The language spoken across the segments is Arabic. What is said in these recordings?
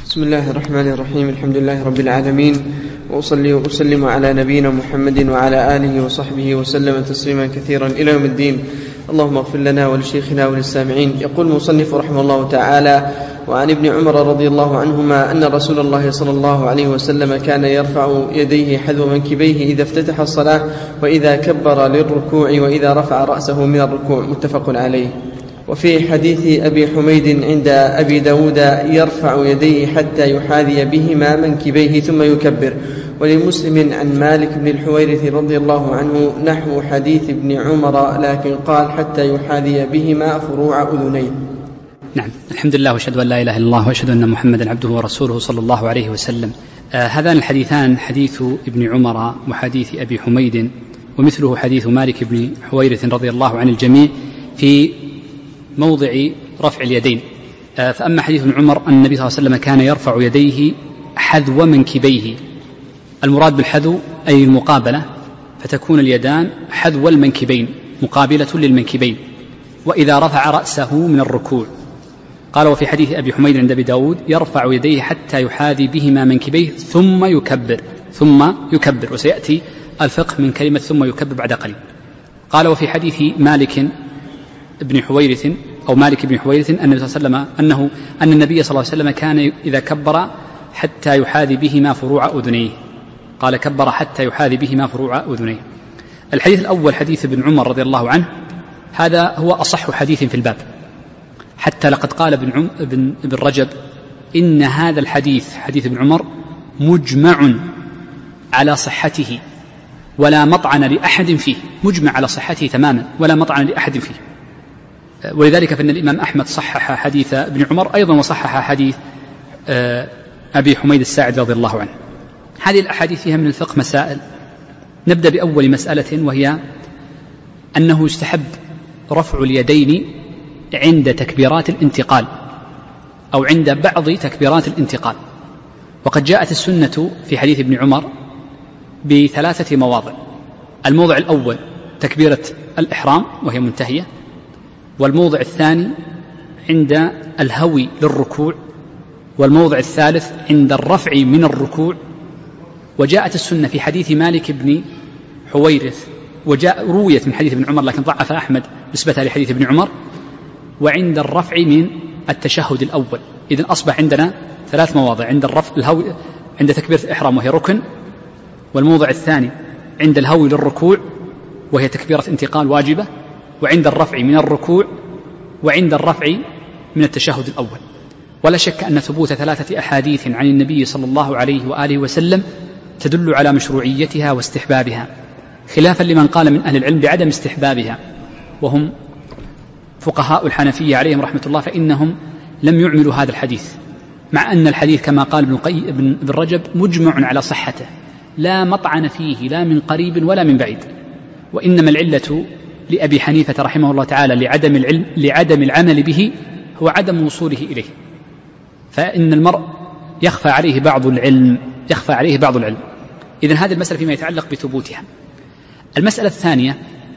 بسم الله الرحمن الرحيم. الحمد لله رب العالمين، وأصلي وأسلم على نبينا محمد وعلى آله وصحبه وسلم تسليما كثيرا إلى يوم الدين. اللهم اغفر لنا ولشيخنا وللسامعين. يقول المصنف رحمه الله تعالى: وعن ابن عمر رضي الله عنهما أن رسول الله صلى الله عليه وسلم كان يرفع يديه حذو منكبيه إذا افتتح الصلاة، وإذا كبر للركوع، وإذا رفع رأسه من الركوع. متفق عليه. وفي حديث أبي حميد عند أبي داود: يرفع يديه حتى يحاذي بهما منكبيه ثم يكبر. ولمسلم عن مالك بن الحويرث رضي الله عنه نحو حديث ابن عمر، لكن قال: حتى يحاذي بهما فروع أذنيه. نعم، الحمد لله، وأشهد أن لا إله إلا الله، وأشهد أن محمدا عبده ورسوله صلى الله عليه وسلم. هذان الحديثان، حديث ابن عمر وحديث أبي حميد، ومثله حديث مالك بن حويرث رضي الله عن الجميع، في موضع رفع اليدين. فأما حديث ابن عمر أن النبي صلى الله عليه وسلم كان يرفع يديه حذو منكبيه، المراد بالحذو أي المقابلة، فتكون اليدان حذو المنكبين مقابلة للمنكبين. وإذا رفع رأسه من الركوع، قال: وفي حديث أبي حميد عند أبي داود: يرفع يديه حتى يحاذي بهما منكبيه ثم يكبر. وسيأتي الفقه من كلمة ثم يكبر بعد قليل. قال: وفي حديث مالك بن حويرث أن النبي صلى الله عليه وسلم كان إذا كبر حتى يحاذي بهما فروع أذنيه. قال: كبر حتى يحاذي بهما فروع أذنيه. الحديث الأول حديث ابن عمر رضي الله عنه، هذا هو أصح حديث في الباب، حتى لقد قال ابن رجب: إن هذا الحديث، حديث ابن عمر، مجمع على صحته ولا مطعن لأحد فيه. مجمع على صحته تماما ولا مطعن لأحد فيه. ولذلك فإن الإمام أحمد صحح حديث ابن عمر أيضا، وصحح حديث أبي حميد الساعدي رضي الله عنه. هذه الأحاديث فيها من الفقه مسائل. نبدأ بأول مسألة، وهي أنه يستحب رفع اليدين عند تكبيرات الانتقال، أو عند بعض تكبيرات الانتقال. وقد جاءت السنة في حديث ابن عمر بثلاثة مواضع. الموضع الأول تكبيرة الإحرام وهي منتهية، والموضع الثاني عند الهوي للركوع، والموضع الثالث عند الرفع من الركوع. وجاءت السنة في حديث مالك بن حويرث، رويت من حديث ابن عمر لكن ضعف أحمد نسبتها لحديث ابن عمر، وعند الرفع من التشهد الأول. إذن أصبح عندنا ثلاث مواضع: عند الرفع الهوي عند تكبيرة الإحرام وهي ركن، والموضع الثاني عند الهوي للركوع وهي تكبيرة انتقال واجبة، وعند الرفع من الركوع، وعند الرفع من التشهد الأول. ولا شك أن ثبوت ثلاثة أحاديث عن النبي صلى الله عليه وآله وسلم تدل على مشروعيتها واستحبابها، خلافا لمن قال من أهل العلم بعدم استحبابها، وهم فقهاء الحنفية عليهم رحمة الله، فإنهم لم يعملوا هذا الحديث، مع أن الحديث كما قال ابن رجب مجمع على صحته، لا مطعن فيه لا من قريب ولا من بعيد. وإنما العلة لأبي حنيفة رحمه الله تعالى لعدم العمل به هو عدم وصوله إليه، فإن المرء يخفى عليه بعض العلم. إذن هذه المسألة فيما يتعلق بثبوتها. المسألة الثانية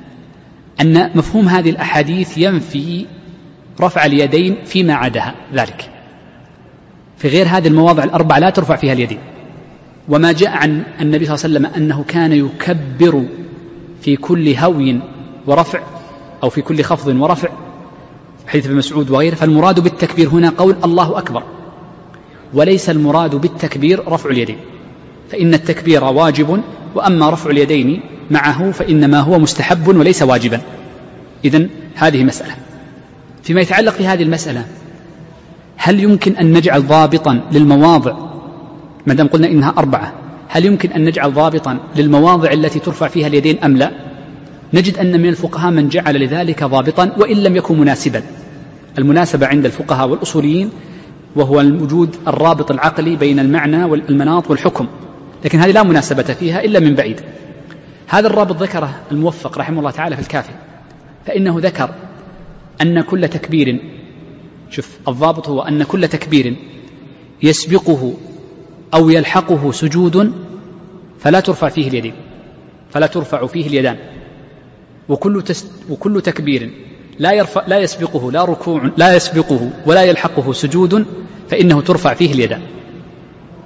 أن مفهوم هذه الأحاديث ينفي رفع اليدين فيما عدا ذلك. في غير هذه المواضع الأربع لا ترفع فيها اليدين. وما جاء عن النبي صلى الله عليه وسلم أنه كان يكبر في كل هوي ورفع، أو في كل خفض ورفع، حديث ابن مسعود وغيره، فالمراد بالتكبير هنا قول الله أكبر، وليس المراد بالتكبير رفع اليدين، فإن التكبير واجب، وأما رفع اليدين معه فإنما هو مستحب وليس واجبا. إذن هذه مسألة. فيما يتعلق في هذه المسألة، هل يمكن أن نجعل ضابطا للمواضع، ما دام قلنا إنها أربعة، هل يمكن أن نجعل ضابطا للمواضع التي ترفع فيها اليدين أم لا؟ نجد أن من الفقهاء من جعل لذلك ضابطا وإن لم يكن مناسبا. المناسبة عند الفقهاء والأصوليين وهو وجود الرابط العقلي بين المعنى والمناط والحكم، لكن هذه لا مناسبة فيها إلا من بعيد. هذا الرابط ذكره الموفق رحمه الله تعالى في الكافي، فإنه ذكر أن كل تكبير، شوف الضابط هو أن كل تكبير يسبقه أو يلحقه سجود فلا ترفع فيه اليدان، وكل تكبير لا يسبقه ولا يلحقه سجود فإنه ترفع فيه اليدان.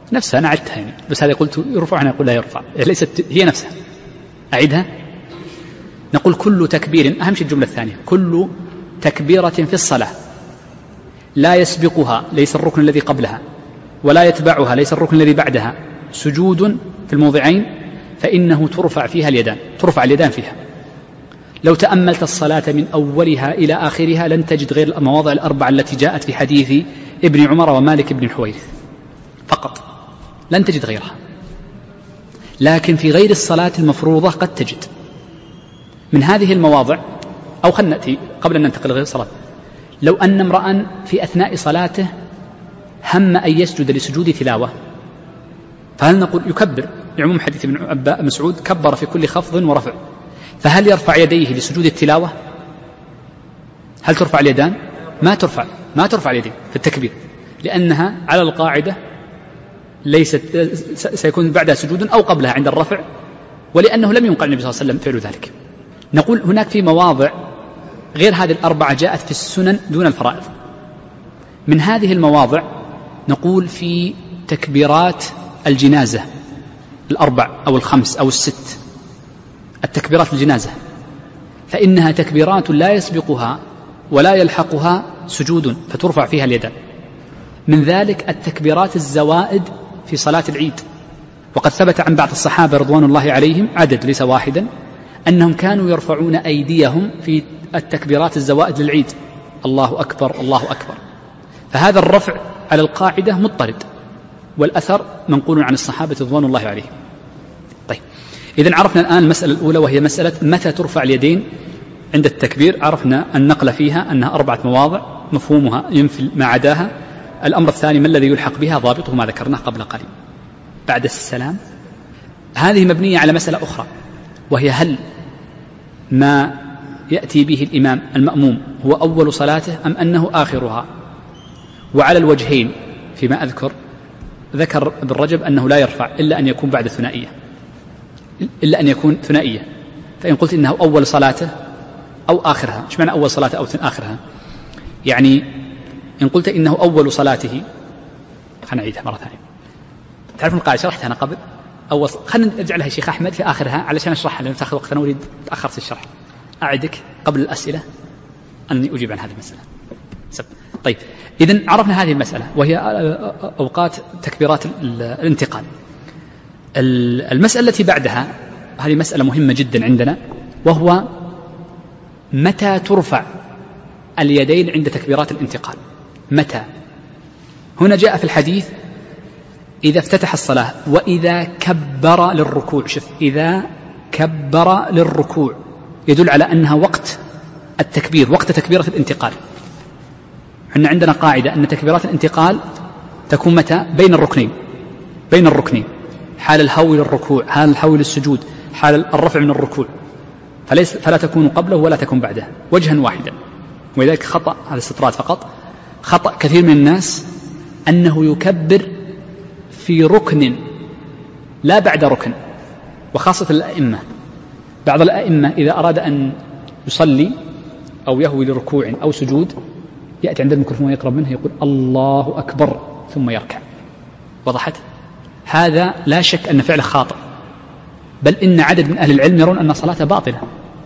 نفسها أنا عدتها يعني، بس هذا قلت يرفع أنا أقول لا يرفع، ليست هي نفسها. أعيدها. نقول كل تكبير، أهم شيء الجملة الثانية، كل تكبيرة في الصلاة لا يسبقها، ليس الركن الذي قبلها، ولا يتبعها، ليس الركن الذي بعدها، سجود في الموضعين، فإنه ترفع فيها اليدان، ترفع اليدان فيها. لو تأملت الصلاة من أولها إلى آخرها لن تجد غير المواضع الأربعة التي جاءت في حديث ابن عمر ومالك بن الحويرث فقط، لن تجد غيرها. لكن في غير الصلاة المفروضة قد تجد من هذه المواضع. أو خلنا نأتي قبل أن ننتقل غير الصلاة، لو أن امرأ في أثناء صلاته هم أن يسجد لسجود تلاوة، فهل نقول يكبر لعموم حديث ابن مسعود كبر في كل خفض ورفع، فهل يرفع يديه لسجود التلاوة؟ هل ترفع اليدان؟ ما ترفع اليدين في التكبير، لأنها على القاعدة ليست سيكون بعدها سجود أو قبلها عند الرفع، ولأنه لم ينقل النبي صلى الله عليه وسلم فعل ذلك. نقول هناك في مواضع غير هذه الأربعة جاءت في السنن دون الفرائض. من هذه المواضع نقول في تكبيرات الجنازة الأربع أو الخمس أو الست، التكبيرات الجنازة، فإنها تكبيرات لا يسبقها ولا يلحقها سجود، فترفع فيها اليدان. من ذلك التكبيرات الزوائد في صلاة العيد، وقد ثبت عن بعض الصحابة رضوان الله عليهم عدد ليس واحدا أنهم كانوا يرفعون أيديهم في التكبيرات الزوائد للعيد، الله أكبر الله أكبر. فهذا الرفع على القاعدة مضطرد، والأثر منقول عن الصحابة رضوان الله عليهم. طيب، إذن عرفنا الآن المسألة الأولى، وهي مسألة متى ترفع اليدين عند التكبير. عرفنا النقل فيها أنها 4 مواضع مفهومها ينفي ما عداها. الأمر الثاني ما الذي يلحق بها، ضابطه ما ذكرناه قبل قليل. بعد السلام هذه مبنية على مسألة أخرى، وهي هل ما يأتي به الإمام المأموم هو أول صلاته أم أنه آخرها؟ وعلى الوجهين فيما أذكر ذكر ابن رجب أنه لا يرفع إلا أن يكون بعد ثنائية، إلا أن يكون ثنائية. فإن قلت إنه أول صلاته أو آخرها، إيش معنى أول صلاته أو آخرها؟ يعني إن قلت إنه أول صلاته، خلنا نعيدها مرة ثانية. تعرفون القاعدة شرحتها أنا قبل، خلنا نرجع لها شيخ أحمد في آخرها علشان أشرحها، لأن تأخذ وقت، أنا أريد تأخرت في الشرح. أعدك قبل الأسئلة أني أجيب عن هذه المسألة. طيب، إذن عرفنا هذه المسألة، وهي أوقات تكبيرات الانتقال. المسألة التي بعدها هذه مسألة مهمة جدا عندنا، وهو متى ترفع اليدين عند تكبيرات الانتقال. متى؟ هنا جاء في الحديث إذا افتتح الصلاة وإذا كبر للركوع. شوف، إذا كبر للركوع يدل على أنها وقت التكبير، وقت تكبيرة الانتقال. إحنا عندنا قاعدة أن تكبيرات الانتقال تكون متى؟ بين الركنين، حال الهوي للركوع، حال الهوي للسجود، حال الرفع من الركوع، فلا تكون قبله ولا تكون بعده، وجها واحدا. ولذلك خطأ، هذا استطراد فقط، خطأ كثير من الناس أنه يكبر في ركن لا بعد ركن، وخاصة الأئمة. بعض الأئمة إذا أراد أن يصلي أو يهوي لركوع أو سجود يأتي عند الميكروفون يقرب منه يقول الله أكبر ثم يركع. وضحت؟ هذا لا شك أن فعله خاطئ، بل إن عدد من أهل العلم يرون أن صلاته باطلة،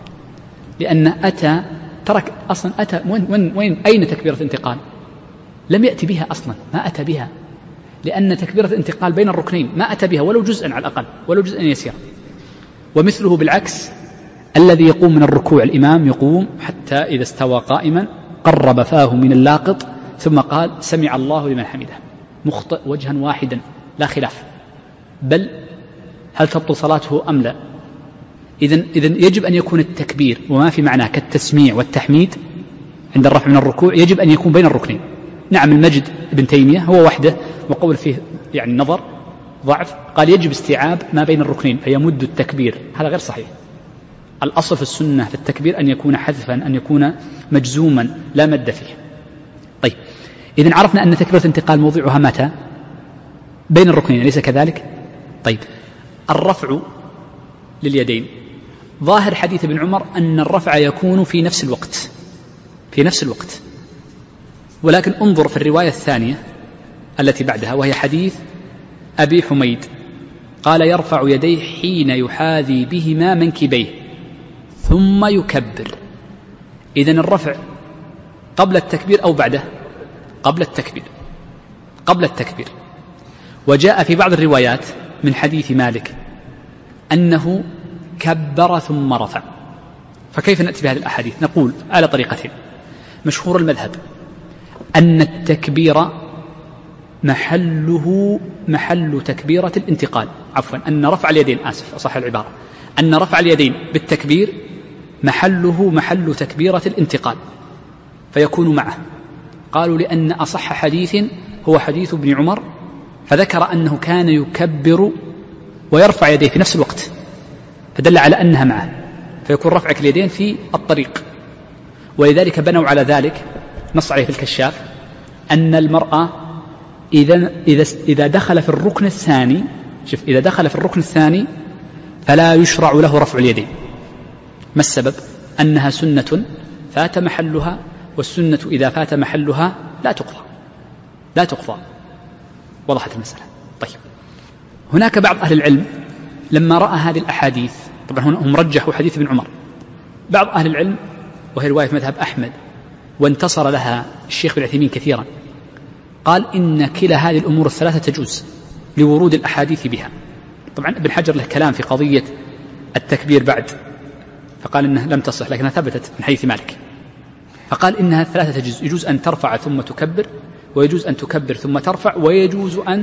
لأن أتى ترك أصلا، أتى وين أين تكبيرة الانتقال؟ لم يأتي بها أصلا، ما أتى بها، لأن تكبيرة الانتقال بين الركنين ما أتى بها ولو جزءا على الأقل، ولو جزءا يسير. ومثله بالعكس، الذي يقوم من الركوع الإمام يقوم حتى إذا استوى قائما قرب فاه من اللاقط ثم قال سمع الله لمن حمده، مخطئ وجها واحدا لا خلاف. بل هل تبطل صلاته أم لا؟ إذن يجب أن يكون التكبير وما في معناه كالتسميع والتحميد عند الرفع من الركوع يجب أن يكون بين الركنين. نعم، المجد ابن تيمية هو وحده وقول فيه يعني نظر ضعف، قال يجب استيعاب ما بين الركنين فيمد التكبير، هذا غير صحيح. الأصل في السنة في التكبير أن يكون حذفا، أن يكون مجزوما لا مد فيه. طيب، إذن عرفنا أن تكبيرة الانتقال موضعها متى؟ بين الركنين، أليس كذلك؟ طيب، الرفع لليدين ظاهر حديث ابن عمر أن الرفع يكون في نفس الوقت، ولكن انظر في الرواية الثانية التي بعدها، وهي حديث أبي حميد قال يرفع يديه حين يحاذي بهما منكبيه ثم يكبر. إذن الرفع قبل التكبير أو بعده؟ قبل التكبير، قبل التكبير. وجاء في بعض الروايات من حديث مالك أنه كبر ثم رفع. فكيف نأتي بهذه الأحاديث؟ نقول على طريقتين. مشهور المذهب أن التكبير محل تكبيرة الانتقال، عفوا أن رفع اليدين، آسف أصح العبارة، أن رفع اليدين بالتكبير محل تكبيرة الانتقال فيكون معه. قالوا لأن أصح حديث هو حديث ابن عمر، فذكر أنه كان يكبر ويرفع يديه في نفس الوقت، فدل على أنها معه، فيكون رفعك اليدين في الطريق. ولذلك بنوا على ذلك، نص عليه في الكشاف، أن المرأة إذا دخل في الركن الثاني، شوف، إذا دخل في الركن الثاني فلا يشرع له رفع اليدين. ما السبب؟ أنها سنة فات محلها، والسنة إذا فات محلها لا تقضى. وضحت المسألة. طيب، هناك بعض أهل العلم لما رأى هذه الأحاديث، طبعا هم رجحوا حديث ابن عمر، بعض أهل العلم وهي رواية مذهب أحمد وانتصر لها الشيخ بن عثيمين كثيرا، قال إن كلا هذه الأمور الثلاثة تجوز لورود الأحاديث بها. طبعا ابن حجر له كلام في قضية التكبير بعد، فقال إنها لم تصح لكنها ثبتت من حديث مالك، فقال إنها ثلاثة تجوز، يجوز أن ترفع ثم تكبر، ويجوز أن تكبر ثم ترفع، ويجوز أن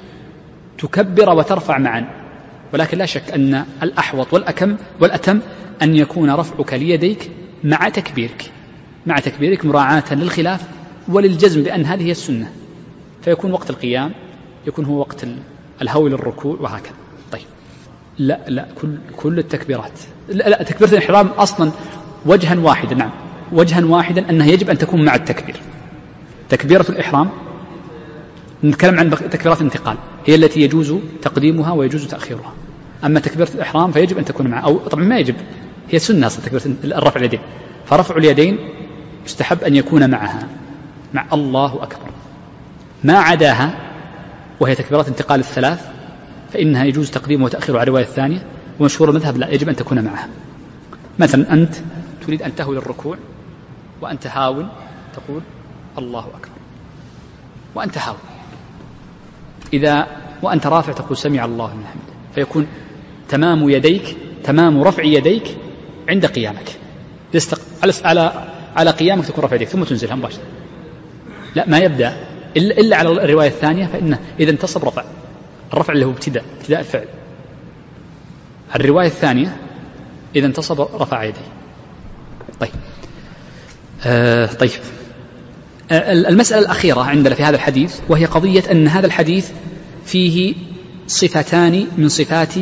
تكبر وترفع معا. ولكن لا شك أن الأحوط والأتم أن يكون رفعك ليديك مع تكبيرك مراعاة للخلاف وللجزم بأن هذه هي السنة، فيكون وقت القيام يكون هو وقت الهول للركوع وهكذا. طيب، لا كل التكبيرات، لا تكبيرة الإحرام أصلا وجها واحدا، نعم وجها واحدا، أنها يجب أن تكون مع التكبير. تكبيرة الإحرام نتكلم عن تكبيرات الانتقال، هي التي يجوز تقديمها ويجوز تأخيرها. أما تكبيرة الإحرام فيجب أن تكون معها، أو طبعا ما يجب، هي سنة أصلا تكبيرة الرفع اليدين، فرفع اليدين يستحب أن يكون معها مع الله أكبر. ما عداها وهي تكبيرات انتقال الثلاث فإنها يجوز تقديمها وتأخيرها على الرواية الثانية، ومشهور المذهب لا، يجب أن تكون معها. مثلا أنت تريد أن تهوي للركوع وأنت هاون تقول الله أكبر وأنت هاون، وأنت رافع تقول سمع الله لمن حمده، فيكون تمام رفع يديك عند قيامك. على قيامك تكون رفع يديك ثم تنزلها مباشرة، لا ما يبدأ إلا على الرواية الثانية، فإنه إذا انتصب رفع، الرفع اللي هو ابتداء الفعل. الرواية الثانية إذا انتصب رفع يديه. طيب، المسألة الأخيرة عندنا في هذا الحديث وهي قضية أن هذا الحديث فيه صفتان من صفات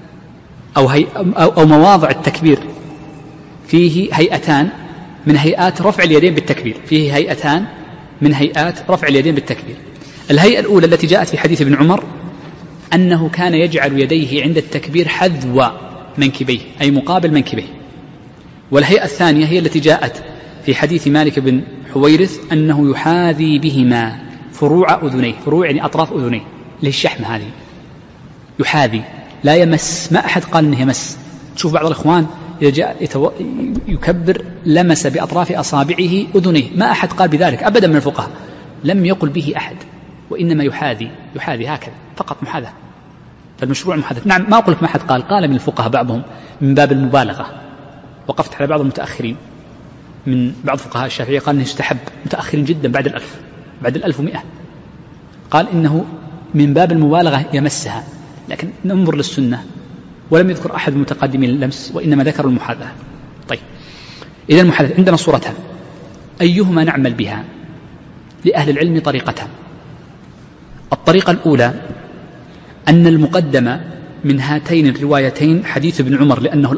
أو مواضع التكبير، فيه هيئتان من هيئات رفع اليدين بالتكبير، فيه هيئتان من هيئات رفع اليدين بالتكبير. الهيئة الأولى التي جاءت في حديث ابن عمر أنه كان يجعل يديه عند التكبير حذو منكبيه، أي مقابل منكبيه. والهيئة الثانية هي التي جاءت في حديث مالك بن حويرث أنه يحاذي بهما فروع أذنيه، فروع يعني أطراف أذنيه، اللي الشحم هذه يحاذي، لا يمس، ما أحد قال أنه يمس. تشوف بعض الإخوان إذا جاء يكبر لمس بأطراف أصابعه أذنيه، ما أحد قال بذلك أبدا من الفقهاء، لم يقل به أحد، وإنما يحاذي هكذا فقط، محاذاة. فالمشروع محاذاة، نعم ما أقول لك ما أحد قال من الفقهاء بعضهم من باب المبالغة. وقفت على بعض المتأخرين من بعض فقهاء الشافعية قال إنه يستحب، متأخرين جدا بعد 1100 قال إنه من باب المبالغة يمسها، لكن ننظر للسنة ولم يذكر أحد المتقدمين اللمس، وإنما ذكر المحاذاة. طيب، إذا المحاذاة عندنا صورتان، أيهما نعمل بها؟ لأهل العلم طريقتان. الطريقة الأولى أن المقدم من هاتين الروايتين حديث ابن عمر لأنه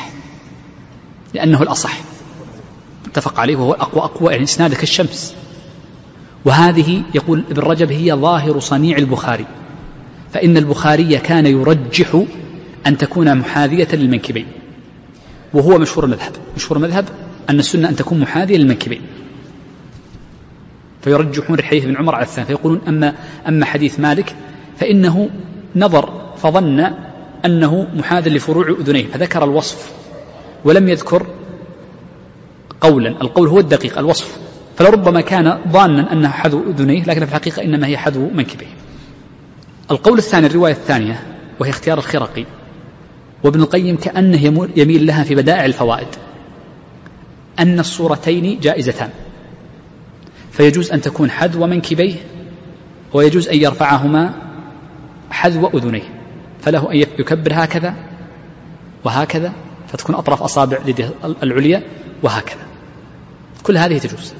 الأصح اتفق عليه، وهو أقوى يعني إسناده كالشمس. وهذه يقول ابن رجب هي ظاهر صنيع البخاري، فإن البخاري كان يرجح أن تكون محاذية للمنكبين، وهو مشهور المذهب أن السنة أن تكون محاذية للمنكبين، فيرجحون حديث ابن عمر على الثاني، فيقولون أما حديث مالك فإنه نظر فظن أنه محاذ لفروع أذنيه فذكر الوصف ولم يذكر قولا. القول هو الدقيق، الوصف، فلربما كان ظانا أنها حذو أذنيه لكن في الحقيقة إنما هي حذو منكبيه. القول الثاني الرواية الثانية وهي اختيار الخرقي، وابن القيم كأنه يميل لها في بدائع الفوائد، أن الصورتين جائزتان، فيجوز أن تكون حذو منكبيه ويجوز أن يرفعهما حذو أذنيه، فله أن يكبر هكذا وهكذا فتكون أطراف أصابع اليد العليا وهكذا، كل هذه تجوز.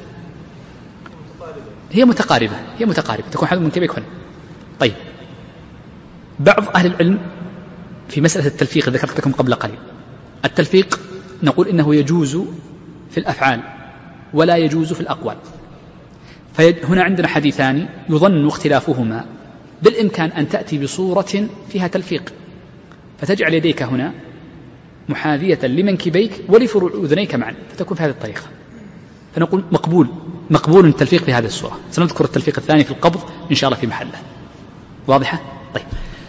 هي متقاربة تكون حذو منكبيه هنا. طيب، بعض أهل العلم في مسألة التلفيق ذكرت لكم قبل قليل، التلفيق نقول إنه يجوز في الأفعال ولا يجوز في الأقوال، فهنا عندنا حديثان يظن اختلافهما، بالإمكان أن تأتي بصورة فيها تلفيق فتجعل يديك هنا محاذية لمنكبيك ولفروع أذنيك معا فتكون في هذه الطريقة، فنقول مقبول التلفيق في هذه الصورة. سنذكر التلفيق الثاني في القبض إن شاء الله في محله. واضحة؟ طيب،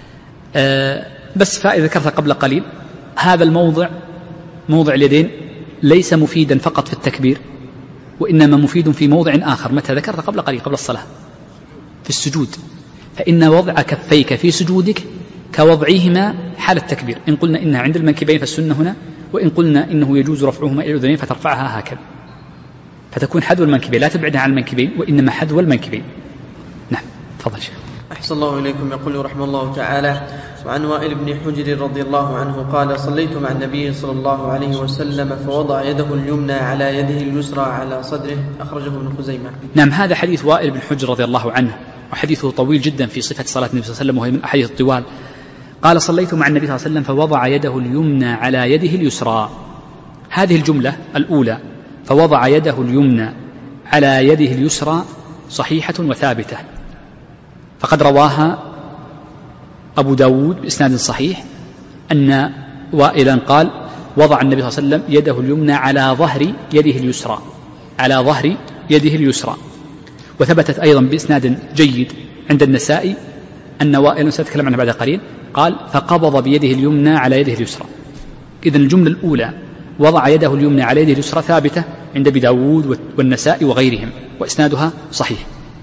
بس فائدة ذكرتها قبل قليل، هذا الموضع موضع اليدين ليس مفيدا فقط في التكبير، وإنما مفيد في موضع آخر. متى ذكرت قبل قليل قبل الصلاة؟ في السجود، فإن وضع كفيك في سجودك كوضعهما حال التكبير. إن قلنا إنها عند المنكبين فالسنة هنا، وإن قلنا إنه يجوز رفعهما إلى الأذنين فترفعها هكذا، فتكون حذو المنكبين، لا تبعدها عن المنكبين وإنما حذو المنكبين. نعم، تفضل شيخ. أحسن الله إليكم. يقول رحمه الله تعالى: وعن وائل بن حجر رضي الله عنه قال: صليت مع النبي صلى الله عليه وسلم فوضع يده اليمنى على يده اليسرى على صدره، أخرجه ابن خزيمة. نعم، هذا حديث وائل بن حجر رضي الله عنه، وحديثه طويل جدا في صفة صلاة النبي صلى الله عليه وسلم، وهي من أحاديث الطوال. قال: صليت مع النبي صلى الله عليه وسلم فوضع يده اليمنى على يده اليسرى. هذه الجملة الأولى فوضع يده اليمنى على يده اليسرى صحيحة وثابتة، فقد رواها أبو داود بإسناد صحيح أن وائلا قال: وضع النبي صلى الله عليه وسلم يده اليمنى على ظهر يده اليسرى، على ظهر يده اليسرى. وثبتت أيضا بإسناد جيد عند النسائي أن وائلا سأتكلم عنها بعد قليل قال: فقبض بيده اليمنى على يده اليسرى. إذن الجملة الأولى وضع يده اليمنى على يده اليسرى ثابتة عند أبي داود والنسائي وغيرهم، وإسنادها صحيح.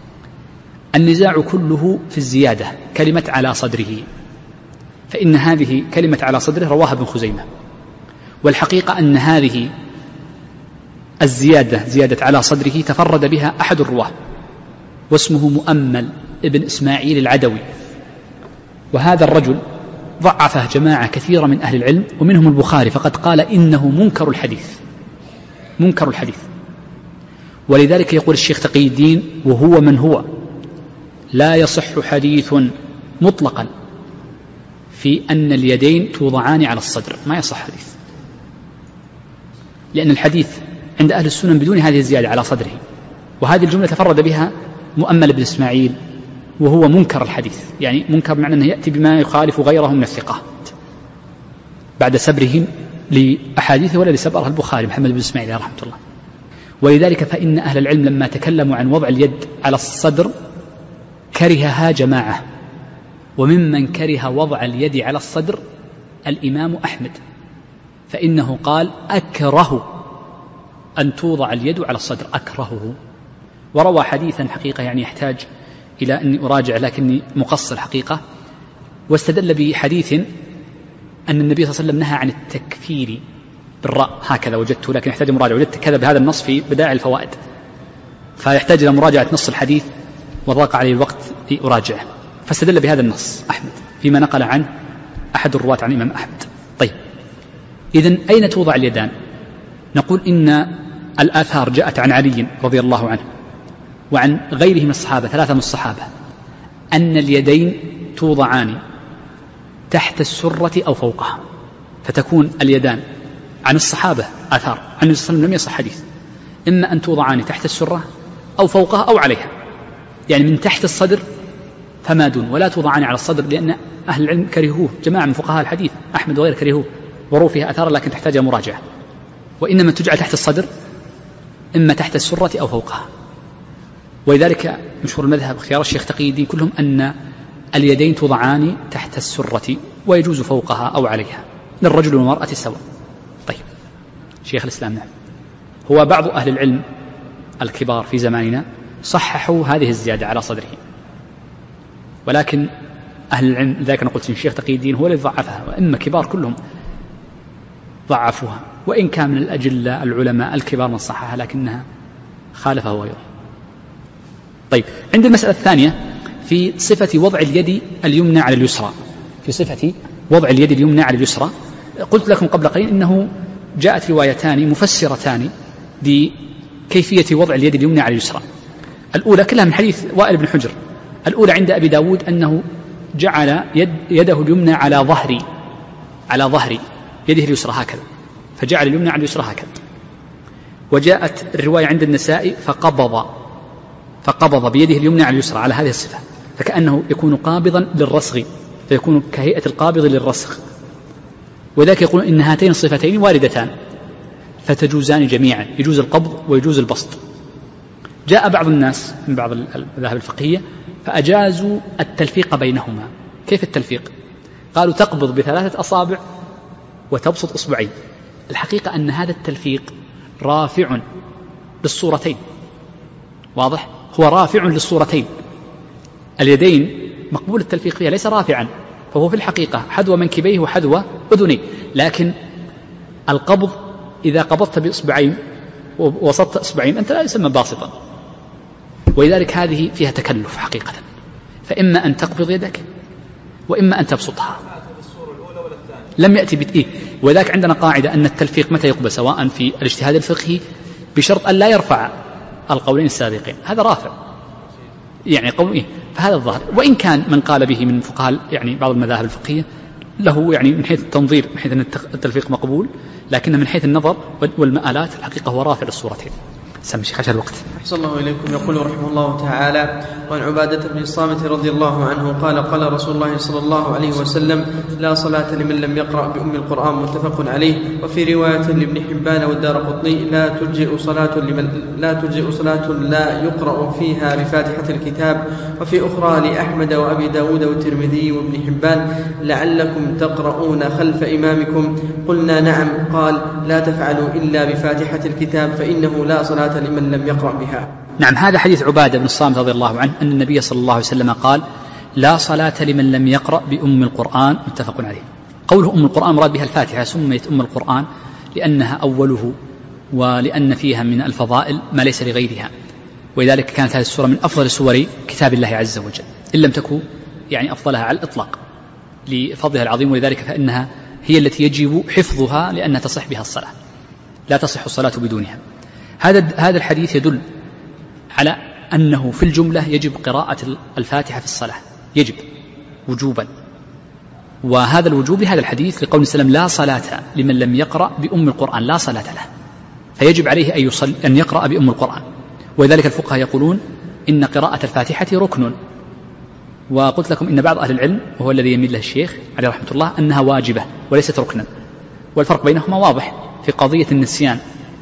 النزاع كله في الزيادة، كلمة على صدره، فإن هذه كلمة على صدره رواها ابن خزيمة، والحقيقة أن هذه الزيادة زيادة على صدره تفرد بها أحد الرواه واسمه مؤمل ابن إسماعيل العدوي، وهذا الرجل ضعفه جماعة كثيرة من أهل العلم ومنهم البخاري، فقد قال إنه منكر الحديث. ولذلك يقول الشيخ تقي الدين: وهو من هو لا يصح حديث مطلقا في أن اليدين توضعان على الصدر، ما يصح حديث، لأن الحديث عند أهل السنن بدون هذه الزيادة على صدره، وهذه الجملة تفرد بها مؤمل بن إسماعيل، وهو منكر الحديث. يعني منكر معنى أنه يأتي بما يخالف غيره من الثقات بعد سبرهم لأحاديثه ولا لسبرها البخاري محمد بن إسماعيل رحمة الله. ولذلك فإن أهل العلم لما تكلموا عن وضع اليد على الصدر كرهها جماعة، وممن كره وضع اليد على الصدر الإمام أحمد، فإنه قال: أكره أن توضع اليد على الصدر، أكرهه. وروى حديثا حقيقة يعني يحتاج إلى أني أراجع لكني مقصر حقيقة، واستدل بحديث أن النبي صلى الله عليه وسلم نهى عن التكفير بالراء، هكذا وجدته لكن يحتاج مراجعة، وجدت كذا بهذا النص في بدائع الفوائد، فيحتاج إلى مراجعة نص الحديث وضاق عليه الوقت لأراجعه، فاستدل بهذا النص أحمد فيما نقل عنه أحد الرواة عن الإمام أحمد. طيب، إذن أين توضع اليدان؟ نقول إن الآثار جاءت عن علي رضي الله عنه وعن غيره من الصحابة، 3 من الصحابة، أن اليدين توضعان تحت السرة أو فوقها، فتكون اليدان عن الصحابة آثار عن النبي صلى الله عليه وسلم لم يصح حديث، إما أن توضعان تحت السرة أو فوقها أو عليها، يعني من تحت الصدر فما دون، ولا توضعان على الصدر، لأن أهل العلم كرهوه، جماعة من فقهاء الحديث أحمد وغيره كرهوه وروا فيها أثار لكن تحتاج إلى مراجعة، وإنما تجعل تحت الصدر إما تحت السرة أو فوقها. ولذلك مشهور المذهب اختيار الشيخ تقي الدين كلهم أن اليدين توضعان تحت السرة ويجوز فوقها أو عليها للرجل والمرأة سواء. طيب شيخ الإسلام نعم، هو بعض أهل العلم الكبار في زماننا صححوا هذه الزيادة على صدره، ولكن أهل العلم ذاك أنا قلت الشيخ تقي الدين هو الذي ضعفها، وإما كبار كلهم ضعفوها، وإن كان من الأجلة العلماء الكبار من صححها لكنها خالفه غيره. طيب عند المسألة الثانية في صفة وضع اليد اليمنى على اليسرى، في صفة وضع اليد اليمنى على اليسرى قلت لكم قبل قليل إنه جاءت روايتان مفسرتان لكيفية وضع اليد اليمنى على اليسرى. الأولى كلها من حديث وائل بن حجر، الأولى عند أبي داود أنه جعل يده اليمنى على ظهر يده اليسرى هكذا، فجعل اليمنى على اليسرى هكذا. وجاءت الرواية عند النسائي فقبض بيده اليمنى على اليسرى على هذه الصفة، فكأنه يكون قابضا للرسغ، فيكون كهيئة القابض للرسغ. وذلك يقول إن هاتين الصفتين واردتان فتجوزان جميعا، يجوز القبض ويجوز البسط. جاء بعض الناس من بعض المذاهب الفقهية فأجازوا التلفيق بينهما. كيف التلفيق؟ قالوا تقبض ب3 أصابع وتبسط أصبعين. الحقيقة أن هذا التلفيق رافع للصورتين، واضح؟ هو رافع للصورتين، اليدين مقبول التلفيق فيها ليس رافعا، فهو في الحقيقة حذو منكبيه وحذو أذنيه، لكن القبض إذا قبضت بإصبعين ووسطت إصبعين أنت لا يسمى باسطا، ولذلك هذه فيها تكلف حقيقة، فإما أن تقبض يدك وإما أن تبسطها. لم يأتي بتئيه، وذلك عندنا قاعدة أن التلفيق متى يقبل سواء في الاجتهاد الفقهي بشرط أن لا يرفع القولين السابقين، هذا رافع يعني قول فهذا الظاهر. وإن كان من قال به من فقهاء يعني بعض المذاهب الفقهية له يعني من حيث التنظير من حيث أن التلفيق مقبول، لكن من حيث النظر والمآلات الحقيقة هو رافع الصورتين. سمي شيخ عشان الوقت. أحسن الله إليكم. يقول رحمه الله تعالى: وعن عبادة بن الصامت رضي الله عنه قال: قال رسول الله صلى الله عليه وسلم: لا صلاة لمن لم يقرأ بأم القرآن، متفق عليه. وفي رواية لابن حبان والدارقطني: لا تجزئ صلاة لا يقرأ فيها بفاتحة الكتاب. وفي أخرى لأحمد وأبي داود والترمذي وابن حبان: لعلكم تقرؤون خلف إمامكم. قلنا: نعم. قال: لا تفعلوا إلا بفاتحة الكتاب، فإنه لا صلاة لمن لم يقرأ بها. نعم، هذا حديث عبادة بن الصامت رضي الله عنه أن النبي صلى الله عليه وسلم قال: لا صلاة لمن لم يقرأ بأم القرآن، متفق عليه. قوله أم القرآن مراد بها الفاتحة، سميت أم القرآن لأنها أوله ولأن فيها من الفضائل ما ليس لغيرها، ولذلك كانت هذه السورة من أفضل سور كتاب الله عز وجل، إن لم تكن يعني أفضلها على الإطلاق لفضلها العظيم، ولذلك فإنها هي التي يجب حفظها لأنها تصح بها الصلاة، لا تصح الصلاة بدونها. هذا الحديث يدل على أنه في الجملة يجب قراءة الفاتحة في الصلاة، يجب وجوبا، وهذا الوجوب لهذا الحديث لقول السلام: لا صلاة لمن لم يقرأ بأم القرآن، لا صلاة له، فيجب عليه أن يقرأ بأم القرآن. ولذلك الفقهاء يقولون إن قراءة الفاتحة ركن، وقلت لكم إن بعض أهل العلم وهو الذي يميل له الشيخ عليه رحمة الله أنها واجبة وليست ركنا، والفرق بينهما واضح في قضية النسيان.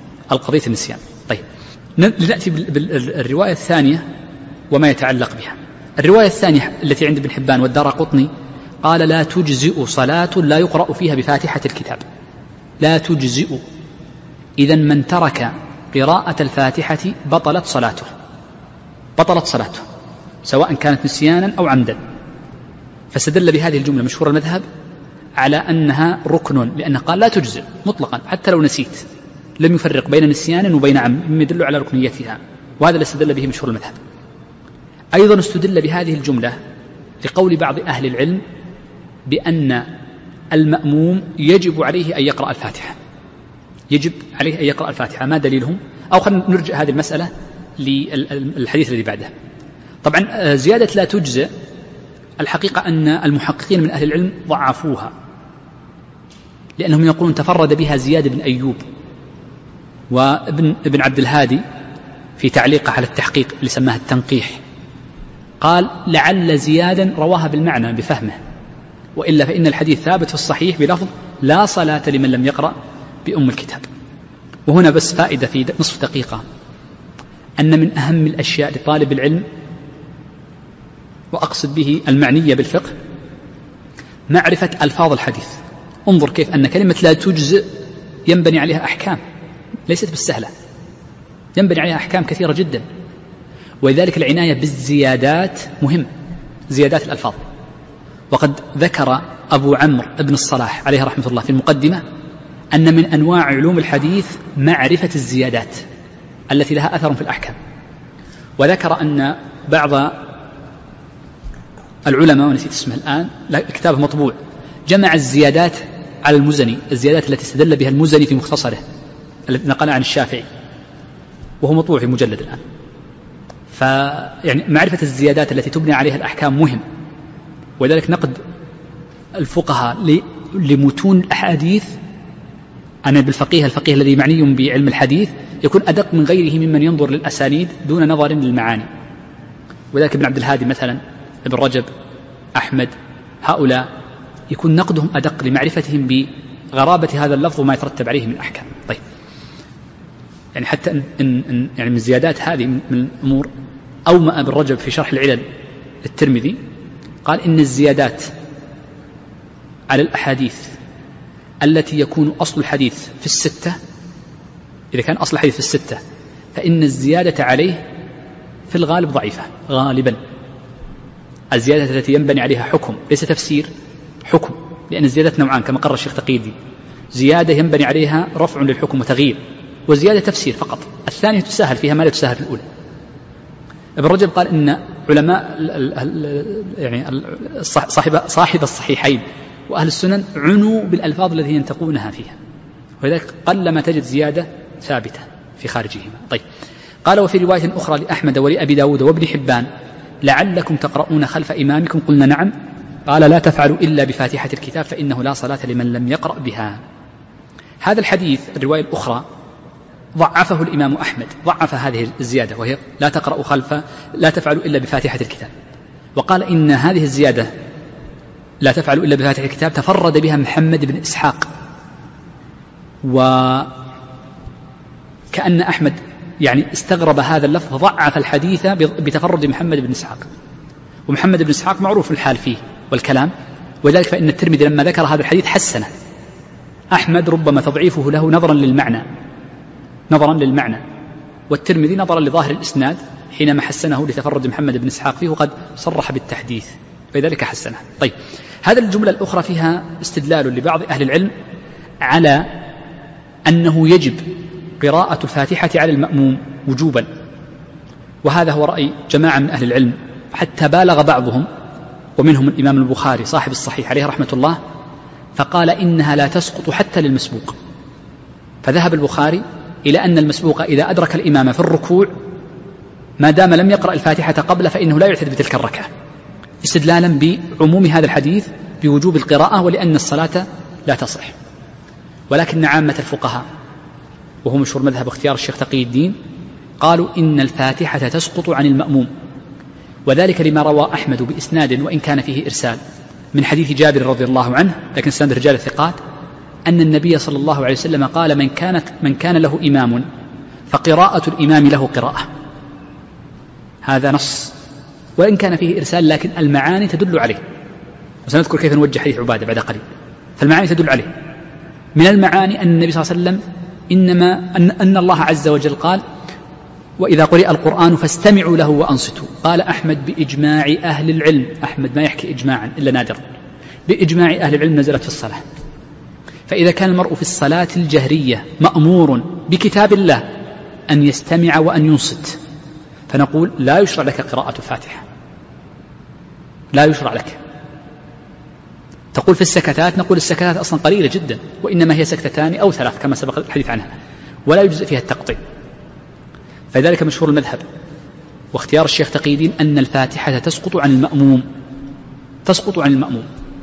طيب لنأتي بالرواية الثانية وما يتعلق بها. الرواية الثانية التي عند ابن حبان والدارقطني قال: لا تجزئ صلاة لا يقرأ فيها بفاتحة الكتاب. لا تجزئ، إذن من ترك قراءة الفاتحة بطلت صلاته سواء كانت نسيانا أو عمدا. فاستدل بهذه الجملة مشهور المذهب على أنها ركن، لأنه قال لا تجزئ مطلقا حتى لو نسيت، لم يفرق بين نسيان وبين عمد، مما يدل على ركنيتها، وهذا اللي استدل به مشهور المذهب. أيضا استدل بهذه الجملة لقول بعض أهل العلم بأن المأموم يجب عليه أن يقرأ الفاتحة. ما دليلهم؟ أو خلينا نرجع هذه المسألة للحديث الذي بعده. طبعا زيادة لا تجزئ الحقيقة أن المحققين من أهل العلم ضعفوها، لأنهم يقولون تفرد بها زياد بن أيوب، وابن عبد الهادي في تعليقه على التحقيق اللي سماه التنقيح قال: لعل زيادا رواها بالمعنى بفهمه، وإلا فإن الحديث ثابت في الصحيح بلفظ: لا صلاة لمن لم يقرأ بأم الكتاب. وهنا بس فائدة في نصف دقيقة، أن من أهم الأشياء لطالب العلم، وأقصد به المعنية بالفقه معرفة ألفاظ الحديث. انظر كيف أن كلمة لا تجزئ ينبني عليها أحكام ليست بالسهلة، ينبني عليها أحكام كثيرة جدا، ولذلك العناية بالزيادات مهم، زيادات الألفاظ. وقد ذكر أبو عمرو بن الصلاح عليه رحمة الله في المقدمة أن من أنواع علوم الحديث معرفة الزيادات التي لها أثر في الأحكام. وذكر أن بعض العلماء ونسيت اسمه الآن، كتابه مطبوع، جمع الزيادات على المزني، الزيادات التي استدل بها المزني في مختصره الذي نقل عن الشافعي، وهو مطبوع في مجلد الآن. فيعني معرفة الزيادات التي تبني عليها الأحكام مهم، ولذلك نقد الفقهاء لمتون الأحاديث أن الفقيه الذي معني بعلم الحديث يكون أدق من غيره ممن ينظر للأسانيد دون نظر للمعاني. وذلك ابن عبد الهادي مثلا، ابن رجب، أحمد، هؤلاء يكون نقدهم أدق لمعرفتهم بغرابة هذا اللفظ وما يترتب عليه من الأحكام. طيب، يعني حتى إن يعني من زيادات هذه من الأمور أومأ ابن رجب في شرح العلل الترمذي قال إن الزيادات على الأحاديث التي يكون أصل الحديث في الستة، إذا كان أصل الحديث في الستة فإن الزيادة عليه في الغالب ضعيفة غالبا. الزيادة التي ينبني عليها حكم ليس تفسير، حكم، لأن الزيادة نوعان كما قرر الشيخ تقي الدين، زيادة ينبني عليها رفع للحكم وتغيير، وزيادة تفسير فقط. الثانية تساهل فيها ما لا تساهل في الأولى. ابن رجب قال إن علماء يعني صاحب الصحيحين وأهل السنن عنوا بالألفاظ التي ينتقونها فيها، ولذلك قلما تجد زيادة ثابتة في خارجهما. طيب، قال وفي رواية أخرى لأحمد ولأبي داود وابن حبان لعلكم تقرؤون خلف إمامكم، قلنا نعم، قال لا تفعلوا إلا بفاتحة الكتاب فإنه لا صلاة لمن لم يقرأ بها. هذا الحديث الرواية الأخرى ضعفه الإمام أحمد، ضعف هذه الزيادة وهي لا تفعلوا إلا بفاتحة الكتاب، وقال إن هذه الزيادة لا تفعلوا إلا بفاتحة الكتاب تفرد بها محمد بن إسحاق، وكأن أحمد يعني استغرب هذا اللفظ، ضعف الحديث بتفرد محمد بن إسحاق، ومحمد بن إسحاق معروف الحال فيه والكلام، وذلك فإن الترمذي لما ذكر هذا الحديث حسنه. أحمد ربما تضعيفه له نظرا للمعنى، والترمذي نظرا لظاهر الإسناد حينما حسنه لتفرد محمد بن إسحاق فيه، وقد صرح بالتحديث فلذلك حسنه. طيب، هذا الجملة الأخرى فيها استدلال لبعض أهل العلم على أنه يجب قراءة الفاتحة على المأموم وجوبا، وهذا هو رأي جماعة من أهل العلم، حتى بالغ بعضهم ومنهم الإمام البخاري صاحب الصحيح عليه رحمة الله، فقال إنها لا تسقط حتى للمسبوق. فذهب البخاري إلى أن المسبوق إذا أدرك الإمام في الركوع ما دام لم يقرأ الفاتحة قبل فإنه لا يعتد بتلك الركعة، استدلالا بعموم هذا الحديث بوجوب القراءة ولأن الصلاة لا تصح. ولكن عامة الفقهاء وهو مشهور مذهب اختيار الشيخ تقي الدين قالوا إن الفاتحة تسقط عن المأموم، وذلك لما روى أحمد بإسناد وإن كان فيه إرسال من حديث جابر رضي الله عنه، لكن سند رجال الثقات، أن النبي صلى الله عليه وسلم قال من كان له إمام فقراءة الإمام له قراءة. هذا نص وإن كان فيه إرسال، لكن المعاني تدل عليه، وسنذكر كيف نوجه حديث عبادة بعد قليل. فالمعاني تدل عليه. من المعاني أن النبي صلى الله عليه وسلم أن الله عز وجل قال وإذا قرئ القرآن فاستمعوا له وأنصتوا. قال أحمد بإجماع أهل العلم، أحمد ما يحكي إجماعا إلا نادر، بإجماع أهل العلم نزلت في الصلاة. فإذا كان المرء في الصلاة الجهرية مأمور بكتاب الله أن يستمع وأن ينصت، فنقول لا يشرع لك قراءة الفاتحة، لا يشرع لك. تقول في السكتات، نقول السكتات أصلا قليلة جدا، وإنما هي سكتتان أو ثلاث كما سبق الحديث عنها، ولا يجزئ فيها التقطيع. فذلك مشهور المذهب واختيار الشيخ تقي الدين أن الفاتحة تسقط عن المأموم، تسقط عن المأموم.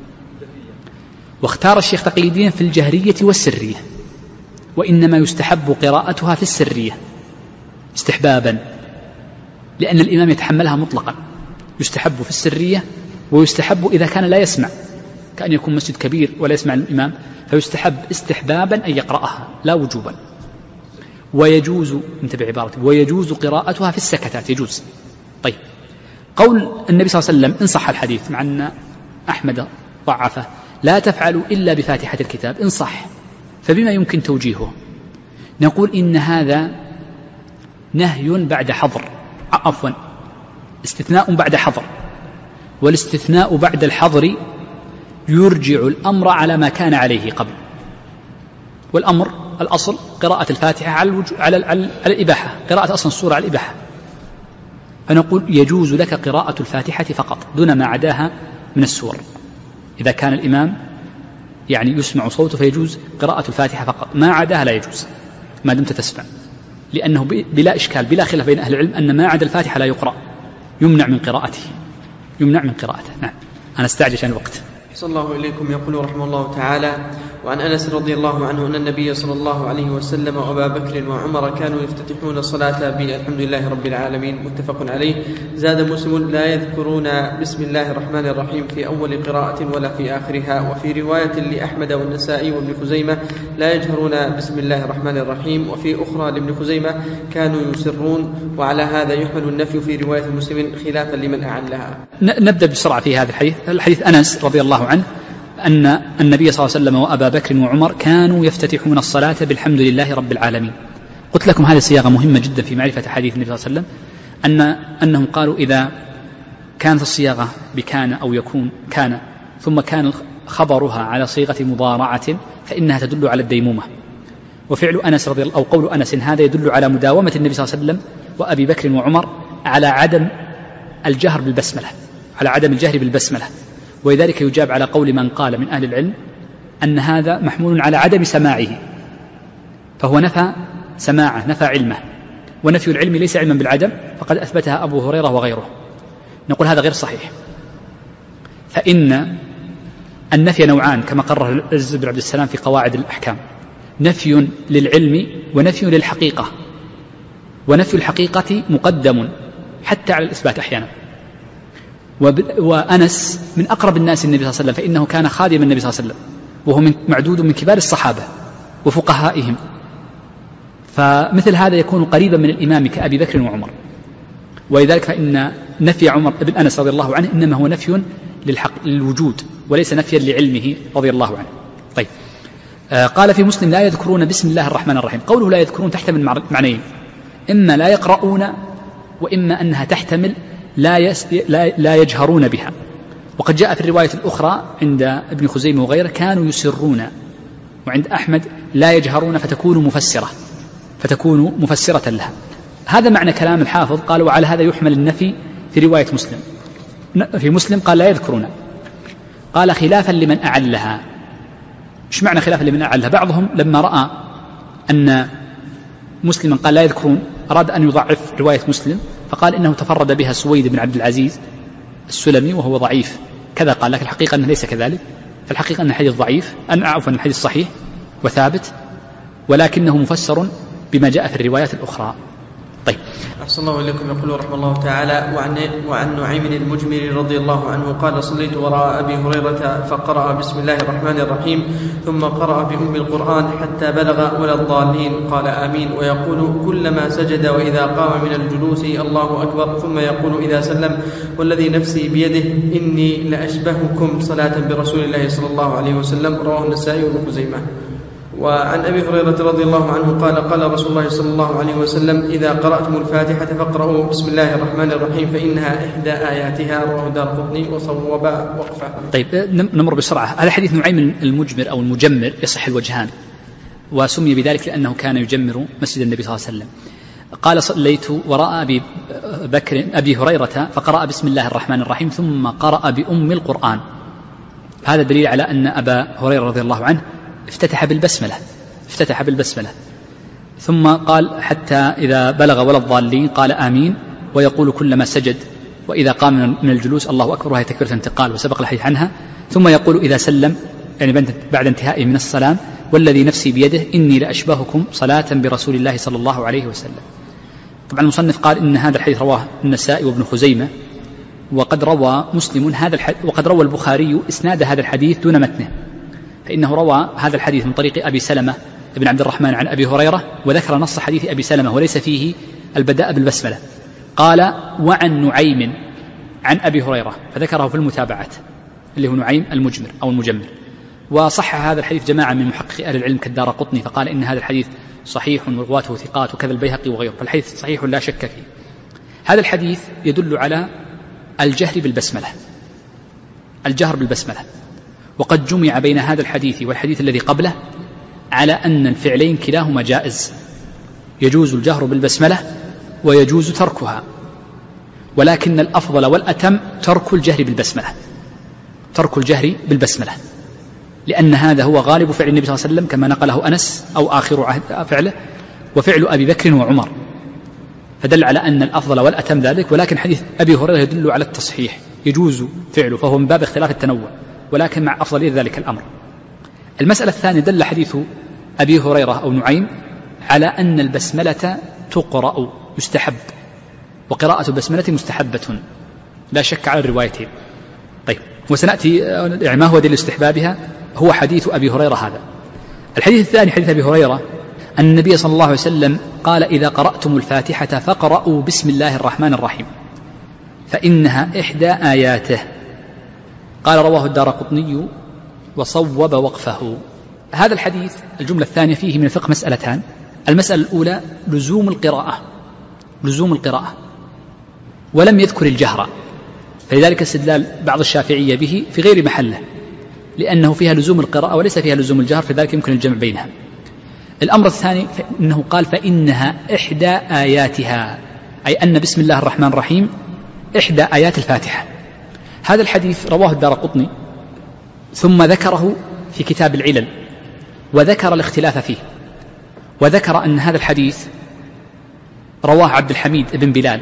واختار الشيخ تقي الدين في الجهرية والسرية، وإنما يستحب قراءتها في السرية استحبابا، لأن الإمام يتحملها مطلقا، يستحب في السرية ويستحب إذا كان لا يسمع، كأن يكون مسجد كبير ولا يسمع الإمام، فيستحب استحبابا أن يقرأها لا وجوبا. ويجوز، انتبه عبارتي، ويجوز قراءتها في السكتات، يجوز. طيب، قول النبي صلى الله عليه وسلم إن صح الحديث، مع أن أحمد ضعفه، لا تفعلوا إلا بفاتحة الكتاب، إن صح فبما يمكن توجيهه؟ نقول إن هذا نهي بعد حظر، عفوا استثناء بعد حظر، والاستثناء بعد الحظر يرجع الأمر على ما كان عليه قبل، والأمر الأصل قراءة الفاتحة على الإباحة، قراءة أصل السورة على الإباحة، فنقول يجوز لك قراءة الفاتحة فقط دون ما عداها من السور. إذا كان الإمام يعني يسمع صوته فيجوز قراءة الفاتحة فقط، ما عداها لا يجوز ما دمت تسمع، لأنه بلا إشكال بلا خلاف بين أهل العلم أن ما عدا الفاتحة لا يقرأ، يمنع من قراءته. نعم. أنا استعجل عشان الوقت. صلى الله إليكم. يقول رحمه الله تعالى: وعن أنس رضي الله عنه أن النبي صلى الله عليه وسلم وأبا بكر وعمر كانوا يفتتحون الصلاة بالحمد لله رب العالمين، متفق عليه. زاد مسلم: لا يذكرون بسم الله الرحمن الرحيم في أول قراءة ولا في آخرها. وفي رواية لأحمد والنسائي وابن خزيمة: لا يجهرون بسم الله الرحمن الرحيم. وفي أخرى لابن خزيمة: كانوا يسرون. وعلى هذا يحمل النفي في رواية مسلم خلافا لمن أعلها. نبدأ بسرعة في هذا الحديث أنس رضي الله عنه أن النبي صلى الله عليه وسلم وأبا بكر وعمر كانوا يفتتحون الصلاة بالحمد لله رب العالمين. قلت لكم هذه صياغة مهمة جدا في معرفة حديث النبي صلى الله عليه وسلم، أنهم قالوا إذا كانت الصياغة بكان أو يكون كان ثم كان خبرها على صيغة مضارعة فإنها تدل على الديمومة. وفعل أنس رضي الله أو قول أنس هذا يدل على مداومة النبي صلى الله عليه وسلم وأبي بكر وعمر على عدم الجهر بالبسملة، على عدم الجهر بالبسملة. ولذلك يجاب على قول من قال من أهل العلم أن هذا محمول على عدم سماعه، فهو نفى سماعه، نفى علمه، ونفي العلم ليس علما بالعدم، فقد أثبتها أبو هريرة وغيره. نقول هذا غير صحيح، فإن النفي نوعان كما قرر العز بن عبد السلام في قواعد الأحكام: نفي للعلم ونفي للحقيقة، ونفي الحقيقة مقدم حتى على الإثبات أحيانا. وأنس من أقرب الناس النبي صلى الله عليه وسلم، فإنه كان خادم النبي صلى الله عليه وسلم، وهو معدود من كبار الصحابة وفقهائهم، فمثل هذا يكون قريبا من الإمام كأبي بكر وعمر. ولذلك فإن نفي عمر بن أنس رضي الله عنه إنما هو نفي للوجود وليس نفيا لعلمه رضي الله عنه. طيب، قال في مسلم: لا يذكرون بسم الله الرحمن الرحيم. قوله لا يذكرون تحتمل معنيين: إما لا يقرؤون، وإما أنها تحتمل لا يجهرون بها. وقد جاء في الرواية الأخرى عند ابن خزيمة وغيره: كانوا يسرون. وعند أحمد: لا يجهرون، فتكون مفسرة لها. هذا معنى كلام الحافظ. قال: وعلى هذا يحمل النفي في رواية مسلم. في مسلم قال: لا يذكرون، قال خلافا لمن أعلها. إيش معنى خلافا لمن أعلها؟ بعضهم لما رأى أن مسلما قال لا يذكرون أراد أن يضعف رواية مسلم، فقال إنه تفرد بها سويد بن عبد العزيز السلمي وهو ضعيف، كذا قال. لكن الحقيقة أنه ليس كذلك، فالحقيقة أن الحديث ضعيف، عفوا الحديث صحيح وثابت، ولكنه مفسر بما جاء في الروايات الأخرى. طيب، أحسن الله إليكم. يقول رحمه الله تعالى: وعن نعيم المجمري رضي الله عنه قال: صليت وراء أبي هريرة فقرأ بسم الله الرحمن الرحيم ثم قرأ بأم القرآن حتى بلغ ولا الضالين قال آمين، ويقول كلما سجد وإذا قام من الجلوس الله أكبر، ثم يقول إذا سلم: والذي نفسي بيده إني لأشبهكم صلاة برسول الله صلى الله عليه وسلم. رواه النسائي وابن خزيمة. وعن أبي هريرة رضي الله عنه قال: قال رسول الله صلى الله عليه وسلم: إذا قرأتم الفاتحة فاقرأوا بسم الله الرحمن الرحيم فإنها إحدى آياتها. رواه دارقطني وصوب وقفة. طيب، نمر بسرعة. هذا حديث نعيم المجمر أو المجمر يصح الوجهان، وسمي بذلك لأنه كان يجمر مسجد النبي صلى الله عليه وسلم. قال: صليت وراء أبي هريرة فقرأ بسم الله الرحمن الرحيم ثم قرأ بأم القرآن. هذا دليل على أن أبا هريرة رضي الله عنه افتتح بالبسملة، ثم قال حتى إذا بلغ ولا الضالين قال آمين، ويقول كلما سجد وإذا قام من الجلوس الله أكبر، وهي تكبيرة انتقال وسبق الحديث عنها. ثم يقول إذا سلم، يعني بعد انتهائه من السلام: والذي نفسي بيده إني لأشبهكم صلاة برسول الله صلى الله عليه وسلم. طبعا المصنف قال إن هذا الحديث رواه النسائي وابن خزيمة، وقد روى مسلم وقد روى البخاري إسناد هذا الحديث دون متنه، فإنه روى هذا الحديث من طريق أبي سلمة بن عبد الرحمن عن أبي هريرة، وذكر نص حديث أبي سلمة وليس فيه البداء بالبسملة. قال: وعن نعيم عن أبي هريرة فذكره في المتابعات اللي هو نعيم المجمر أو المجمل. وصح هذا الحديث جماعة من محققي أهل العلم كالدارقطني فقال إن هذا الحديث صحيح ورواته ثقات، وكذا البيهقي وغيره، فالحديث صحيح لا شك فيه. هذا الحديث يدل على الجهر بالبسملة، الجهر بالبسملة، وقد جمع بين هذا الحديث والحديث الذي قبله على أن الفعلين كلاهما جائز، يجوز الجهر بالبسملة ويجوز تركها، ولكن الأفضل والأتم ترك الجهر بالبسملة، ترك الجهر بالبسملة، لأن هذا هو غالب فعل النبي صلى الله عليه وسلم كما نقله أنس أو آخر عهد فعله وفعل أبي بكر وعمر، فدل على أن الأفضل والأتم ذلك. ولكن حديث أبي هريرة يدل على التصحيح، يجوز فعله، فهو من باب اختلاف التنوع، ولكن مع أفضلية ذلك الأمر. المسألة الثانية دل حديث أبي هريرة أو نعيم على أن البسملة تقرأ يستحب، وقراءة البسملة مستحبة لا شك على الروايتين. طيب، وسنأتي يعني ما هو دليل استحبابها، هو حديث أبي هريرة هذا. الحديث الثاني حديث أبي هريرة أن النبي صلى الله عليه وسلم قال: إذا قرأتم الفاتحة فاقرأوا بسم الله الرحمن الرحيم فإنها إحدى آياته. قال: رواه الدارقطني وصوب وقفه. هذا الحديث الجملة الثانية فيه من الفقه مسألتان. المسألة الأولى لزوم القراءة، لزوم القراءة، ولم يذكر الجهر، فلذلك استدلال بعض الشافعية به في غير محله، لأنه فيها لزوم القراءة وليس فيها لزوم الجهر، فذلك يمكن الجمع بينها. الأمر الثاني أنه قال: فإنها إحدى آياتها، أي أن بسم الله الرحمن الرحيم إحدى آيات الفاتحة. هذا الحديث رواه الدارقطني ثم ذكره في كتاب العلل، وذكر الاختلاف فيه، وذكر أن هذا الحديث رواه عبد الحميد بن بلال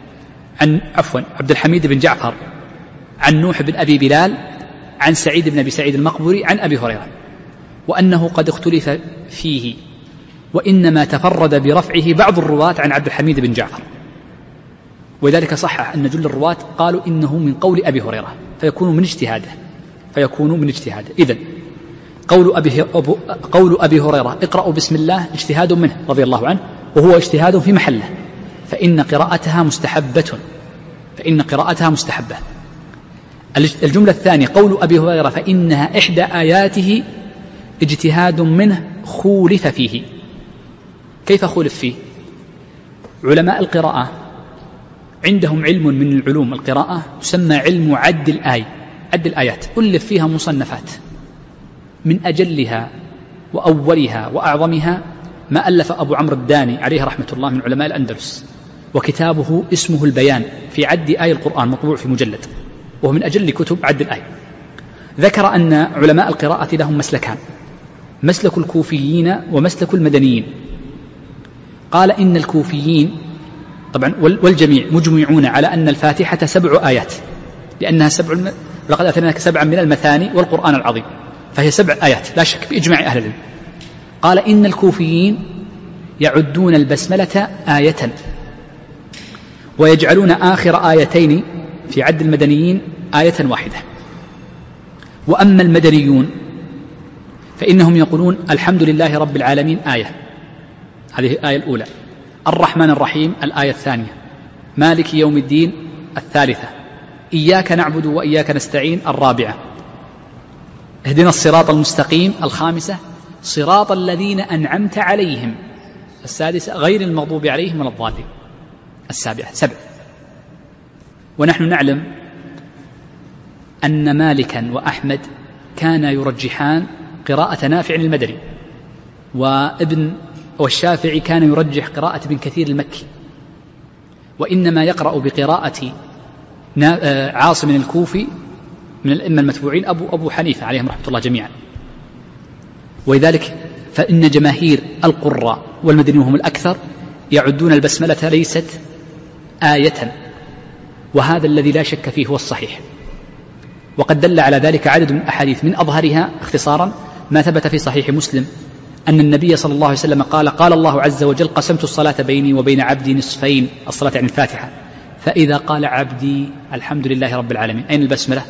عبد الحميد بن جعفر عن نوح بن أبي بلال عن سعيد بن أبي سعيد المقبري عن أبي هريرة، وأنه قد اختلف فيه، وإنما تفرد برفعه بعض الرواة عن عبد الحميد بن جعفر، وذلك صحح أن جل الرواة قالوا إنه من قول أبي هريرة، فيكون من اجتهاده. إذن قول أبي هريرة اقرأوا بسم الله اجتهاد منه رضي الله عنه، وهو اجتهاد في محله، فإن قراءتها مستحبة. الجملة الثانية قول أبي هريرة فإنها إحدى آياته اجتهاد منه خولف فيه. كيف خولف فيه؟ علماء القراءة عندهم علم من العلوم القراءة يسمى علم عد الآيات، ألف فيها مصنفات، من أجلها وأولها وأعظمها ما ألف أبو عمرو الداني عليه رحمة الله من علماء الأندلس، وكتابه اسمه البيان في عد آي القرآن، مطبوع في مجلد، وهو من أجل كتب عد الآي. ذكر أن علماء القراءة لهم مسلكان: مسلك الكوفيين ومسلك المدنيين. قال إن الكوفيين طبعا والجميع مجمعون على أن الفاتحة 7 آيات، لأنها 7، لقد أتيناك 7 من المثاني والقرآن العظيم، فهي 7 آيات لا شك بإجماع أهل العلم. قال إن الكوفيين يعدون البسملة آية، ويجعلون آخر آيتين في عد المدنيين آية واحدة. وأما المدنيون فإنهم يقولون الحمد لله رب العالمين آية، هذه الآية الأولى، الرحمن الرحيم الآية الثانية، مالك يوم الدين الثالثة، إياك نعبد وإياك نستعين الرابعة، اهدنا الصراط المستقيم الخامسة، صراط الذين أنعمت عليهم السادسة، غير المغضوب عليهم ولا الضالين السابعة. 7. ونحن نعلم أن مالكا وأحمد كانا يرجحان قراءة نافع المدني، والشافعي كان يرجح قراءة ابن كثير المكي، وإنما يقرأ بقراءة عاصم الكوفي من الأئمة المتبوعين أبو حنيفة عليهم رحمة الله جميعا. ولذلك فإن جماهير القراء والمدنيين هم الأكثر يعدون البسملة ليست آية، وهذا الذي لا شك فيه هو الصحيح. وقد دل على ذلك عدد من الأحاديث، من أظهرها اختصارا ما ثبت في صحيح مسلم أن النبي صلى الله عليه وسلم قال الله عز وجل قسمت الصلاة بيني وبين عبدي نصفين، الصلاة عن الفاتحة، فإذا قال عبدي الحمد لله رب العالمين، أين البسملة؟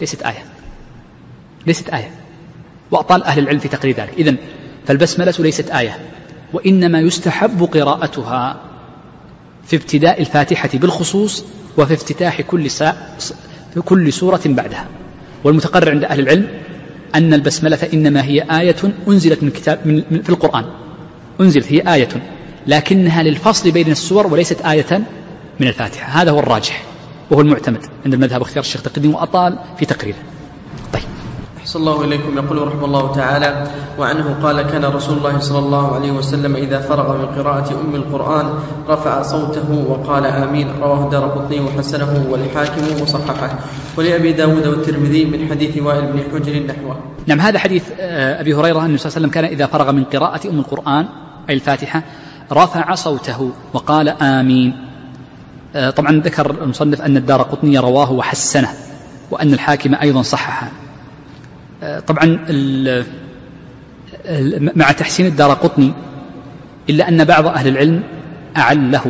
ليست آية، وأطال أهل العلم في تقرير ذلك. إذن فالبسملة ليست آية، وإنما يستحب قراءتها في ابتداء الفاتحة بالخصوص وفي افتتاح كل سورة بعدها. والمتقرر عند أهل العلم أن البسملة إنما هي آية أنزلت في القرآن، أنزلت هي آية لكنها للفصل بين السور وليست آية من الفاتحة. هذا هو الراجح وهو المعتمد عند المذهب، اختيار الشيخ تقي الدين وأطال في تقريره. طيب. أحسن الله إليكم. يقول رحمه الله تعالى: وعنه قال: كان رسول الله صلى الله عليه وسلم إذا فرغ من قراءة أم القرآن رفع صوته وقال آمين. رواه الدارقطني وحسنه والحاكم وصححه، ولأبي داود والترمذي من حديث وائل بن حجر نحوه. نعم، هذا حديث أبي هريرة أن النبي صلى الله عليه وسلم كان إذا فرغ من قراءة أم القرآن أي الفاتحة رفع صوته وقال آمين. طبعا ذكر المصنف أن الدارقطني رواه وحسنه وأن الحاكم أيضا صححه. طبعا مع تحسين الدارقطني إلا أن بعض أهل العلم أعله،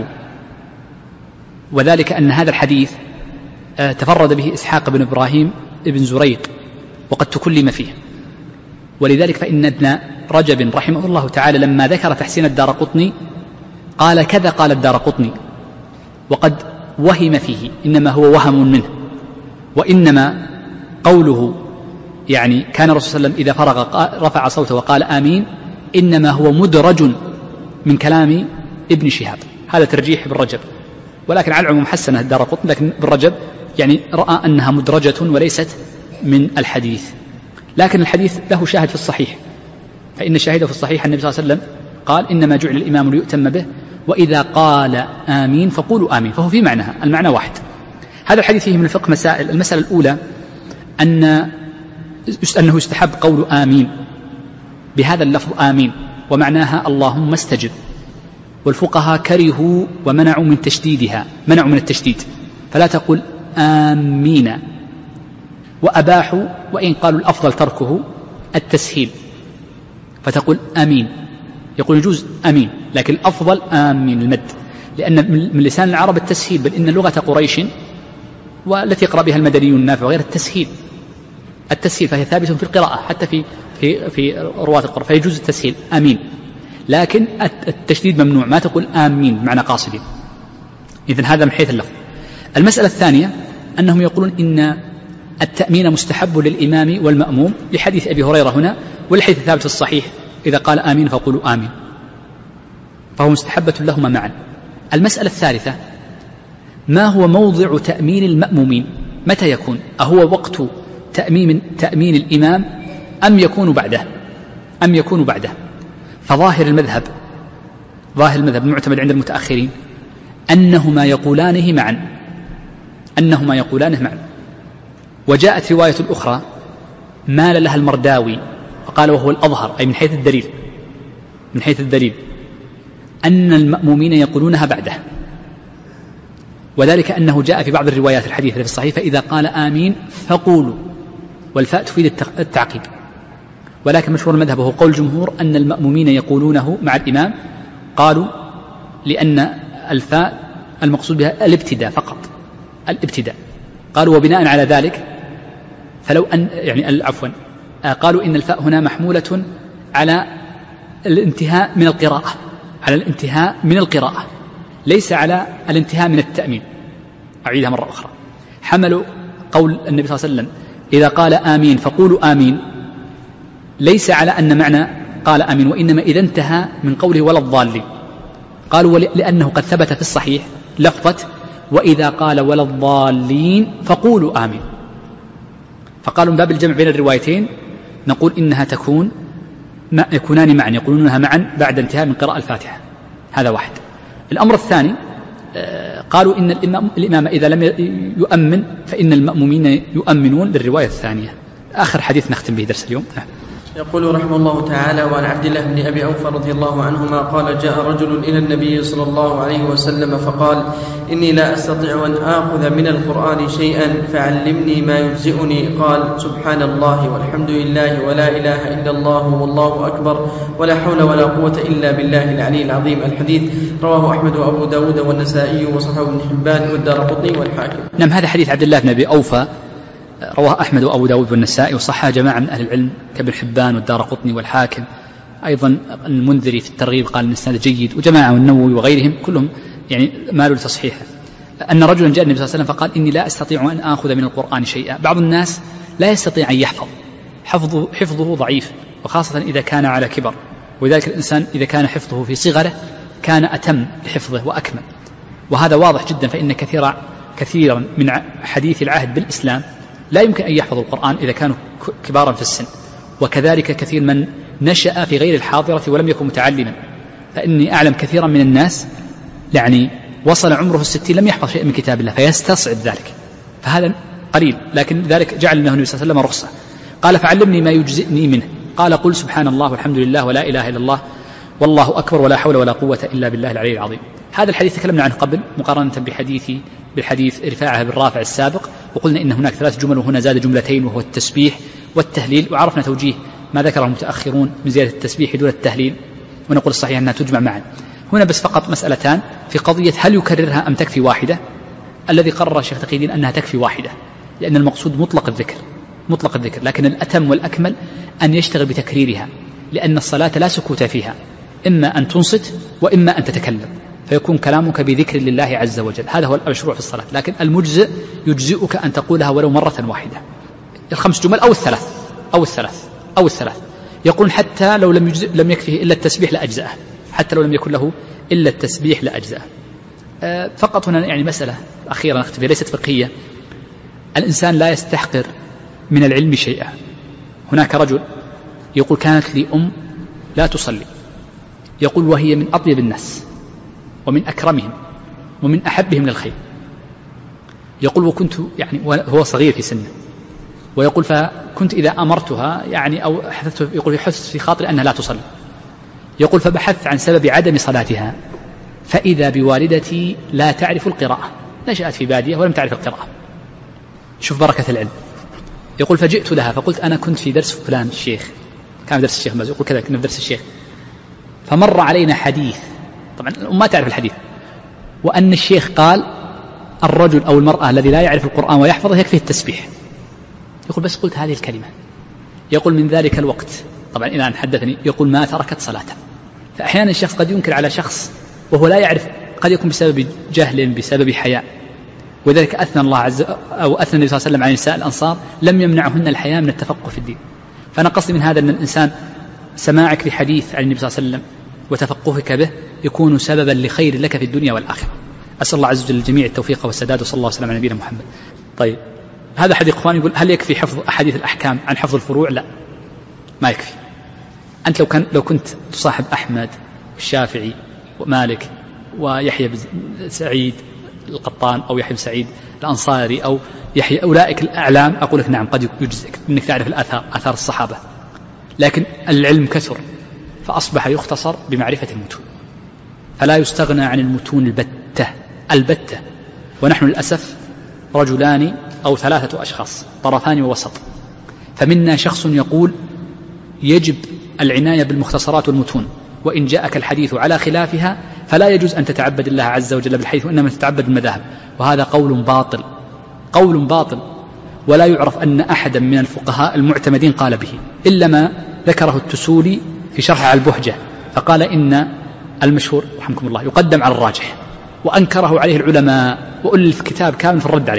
وذلك أن هذا الحديث تفرد به إسحاق بن إبراهيم بن زريق وقد تكلم فيه، ولذلك فإن ابن رجب رحمه الله تعالى لما ذكر تحسين الدارقطني قال كذا قال الدارقطني، وقد وهم فيه، إنما هو وهم منه، وإنما قوله يعني كان الرسول صلى الله عليه وسلم إذا فرغ رفع صوته وقال آمين إنما هو مدرج من كلام ابن شهاب. هذا ترجيح ابن رجب، ولكن على العموم حسنه الدارقطني، لكن ابن رجب يعني رأى أنها مدرجة وليست من الحديث. لكن الحديث له شاهد في الصحيح، فإن شاهده في الصحيح النبي صلى الله عليه وسلم قال: إنما جعل الإمام ليؤتم به وإذا قال آمين فقولوا آمين، فهو في معناها، المعنى واحد. هذا الحديث فيه من الفقه مسائل. المسألة الأولى أنه يستحب قول آمين بهذا اللفظ آمين ومعناها اللهم استجب، والفقهاء كرهوا ومنعوا من تشديدها، منعوا من التشديد، فلا تقول آمين، وأباحوا وإن قالوا الأفضل تركه التسهيل فتقول آمين. يقول يجوز آمين لكن الأفضل آمين المد، لأن من لسان العرب التسهيل، بل إن لغة قريش والتي يقرأ بها المدني النافع غير التسهيل فهي ثابت في القراءة حتى في رواة القرآن، فيجوز التسهيل آمين، لكن التشديد ممنوع، ما تقول آمين بمعنى قاصدين. إذن هذا من حيث اللفظ. المسألة الثانية أنهم يقولون إن التأمين مستحب للإمام والمأموم لحديث أبي هريرة هنا، والحديث ثابت في الصحيح إذا قال آمين فقولوا آمين، فهو مستحبة لهما معا. المسألة الثالثة: ما هو موضع تأمين المأمومين؟ متى يكون؟ أهو وقت تأمين الإمام أم يكون بعده؟ فظاهر المذهب المعتمد عند المتأخرين أنهما يقولانه معا. وجاءت رواية أخرى مال لها المرداوي وقال وهو الأظهر، أي من حيث الدليل أن المأمومين يقولونها بعده، وذلك أنه جاء في بعض الروايات الحديث في الصحيح فإذا قال آمين فقولوا، والفاء تفيد التعقيب، ولكن مشهور المذهب وهو قول الجمهور أن المأمومين يقولونه مع الإمام، قالوا لأن الفاء المقصود بها الابتداء فقط، قالوا وبناء على ذلك فلو أن قالوا إن الفاء هنا محمولة على الانتهاء من القراءة ليس على الانتهاء من التأمين. أعيدها مرة أخرى: حملوا قول النبي صلى الله عليه وسلم إذا قال آمين فقولوا آمين ليس على أن معنى قال آمين، وإنما إذا انتهى من قوله ولا الضالين. قالوا لأنه قد ثبت في الصحيح لفظة وإذا قال ولا الضالين فقولوا آمين، فقالوا من باب الجمع بين الروايتين نقول إنها يكونان معا، يقولونها معا بعد انتهاء من قراءة الفاتحة. هذا واحد. الأمر الثاني قالوا إن الإمام إذا لم يؤمن فإن المأمومين يؤمنون للرواية الثانية. آخر حديث نختم به درس اليوم. يقول رحمه الله تعالى: وعن عبد الله بن أبي أوفى رضي الله عنهما قال: جاء رجل إلى النبي صلى الله عليه وسلم فقال: إني لا أستطيع أن آخذ من القرآن شيئا فعلمني ما يجزئني. قال: سبحان الله والحمد لله ولا إله إلا الله والله أكبر ولا حول ولا قوة إلا بالله العلي العظيم. الحديث رواه أحمد وأبو داود والنسائي وصححه ابن حبان والدارقطني والحاكم. نعم، هذا حديث عبد الله بن أبي أوفى رواه أحمد وأبو داود والنسائي وصححه جماعة من أهل العلم كابن حبان والدارقطني والحاكم، أيضا المنذري في الترغيب قال إن الإسناد جيد، وجماعة والنووي وغيرهم كلهم يعني ماله لتصحيحه، أن رجلا جاء النبي صلى الله عليه وسلم فقال إني لا أستطيع أن آخذ من القرآن شيئا. بعض الناس لا يستطيع أن يحفظ، حفظه ضعيف، وخاصة إذا كان على كبر، ولذلك الإنسان إذا كان حفظه في صغره كان أتم لحفظه وأكمل، وهذا واضح جدا. فإن كثيرا من حديث العهد بالإسلام لا يمكن أن يحفظوا القرآن إذا كانوا كبارا في السن، وكذلك كثير من نشأ في غير الحاضرة ولم يكن متعلما. فإني أعلم كثيرا من الناس يعني وصل عمره 60 لم يحفظ شيء من كتاب الله، فيستصعب ذلك، فهذا قليل. لكن ذلك جعل له النبي صلى الله عليه وسلم رخصة. قال فعلمني ما يجزئني منه. قال قل سبحان الله والحمد لله ولا إله إلا الله والله أكبر ولا حول ولا قوة إلا بالله العلي العظيم. هذا الحديث تكلمنا عنه قبل مقارنة بالحديث رفاعة بالرافع السابق، وقلنا إن هناك 3 جمل وهنا زاد جملتين، وهو التسبيح والتهليل، وعرفنا توجيه ما ذكره المتأخرون من زيادة التسبيح دون التهليل، ونقول الصحيح أنها تجمع معا. هنا بس فقط مسألتان في قضية هل يكررها أم تكفي واحدة. الذي قرر الشيخ تقي الدين أنها تكفي واحدة، لأن المقصود مطلق الذكر، لكن الأتم والأكمل أن يشتغل بتكريرها، لأن الصلاة لا سكوت فيها، إما أن تنصت وإما أن تتكلم، فيكون كلامك بذكر لله عز وجل، هذا هو المشروع في الصلاة. لكن المجزئ يجزئك أن تقولها ولو مرة واحدة، 5 جمل أو الثلاث. يقول حتى لو لم يكفه إلا التسبيح لأجزأه، حتى لو لم يكن له إلا التسبيح لأجزأه. فقط هنا يعني مسألة أخيرة نختفي ليست فقهية. الإنسان لا يستحقر من العلم شيئا. هناك رجل يقول كانت لي أم لا تصلي، يقول وهي من أطيب الناس ومن أكرمهم ومن أحبهم للخير، يقول وكنت يعني وهو صغير في سنه، ويقول فكنت إذا أمرتها يعني أو يقول يحس في خاطري أنها لا تصلي، يقول فبحثت عن سبب عدم صلاتها فإذا بوالدتي لا تعرف القراءة، نشأت في بادية ولم تعرف القراءة. شوف بركة العلم. يقول فجئت لها فقلت أنا كنت في درس فلان الشيخ، كان درس الشيخ مازن، يقول كذا كنا في درس الشيخ، فمر علينا حديث، طبعا الأم ما تعرف الحديث، وأن الشيخ قال الرجل أو المرأة الذي لا يعرف القرآن ويحفظه يكفيه التسبيح. يقول بس قلت هذه الكلمة. يقول من ذلك الوقت طبعا إلى أن حدثني يقول ما تركت صلاته. فأحيانا الشخص قد ينكر على شخص وهو لا يعرف، قد يكون بسبب جهل بسبب حياء، وذلك أثنى الله عز أو أثنى النبي صلى الله عليه وسلم عن نساء الأنصار لم يمنعهن الحياء من التفقه في الدين. فأنا قصدي من هذا أن الإنسان سماعك لحديث عن النبي صلى الله عليه وسلم وتفقهك به يكون سببا لخير لك في الدنيا والآخرة. أسأل الله عز وجل الجميع التوفيق والسداد، وصلى الله وسلم على نبينا محمد. طيب هذا أحد إخواني يقول هل يكفي حفظ أحاديث الأحكام عن حفظ الفروع؟ لا، ما يكفي. أنت لو كنت تصاحب أحمد والشافعي ومالك ويحيى بن سعيد القطان أو يحيى بن سعيد الأنصاري أو يحيى أولئك الأعلام، أقول لك نعم قد يجزئك أنك تعرف آثار الصحابة، لكن العلم كثر فأصبح يختصر بمعرفة المتون، فلا يستغنى عن المتون البتة. ونحن للأسف رجلان أو 3 أشخاص طرفان ووسط، فمنا شخص يقول يجب العناية بالمختصرات والمتون، وإن جاءك الحديث على خلافها فلا يجوز أن تتعبد الله عز وجل بالحديث، وإنما تتعبد بالمذاهب، وهذا قول باطل، ولا يعرف أن أحدا من الفقهاء المعتمدين قال به إلا ما ذكره التسولي في شرح على البهجة، فقال إن المشهور رحمكم الله يقدم على الراجح، وأنكره عليه العلماء وألف كتاب كامل في الرد عليه.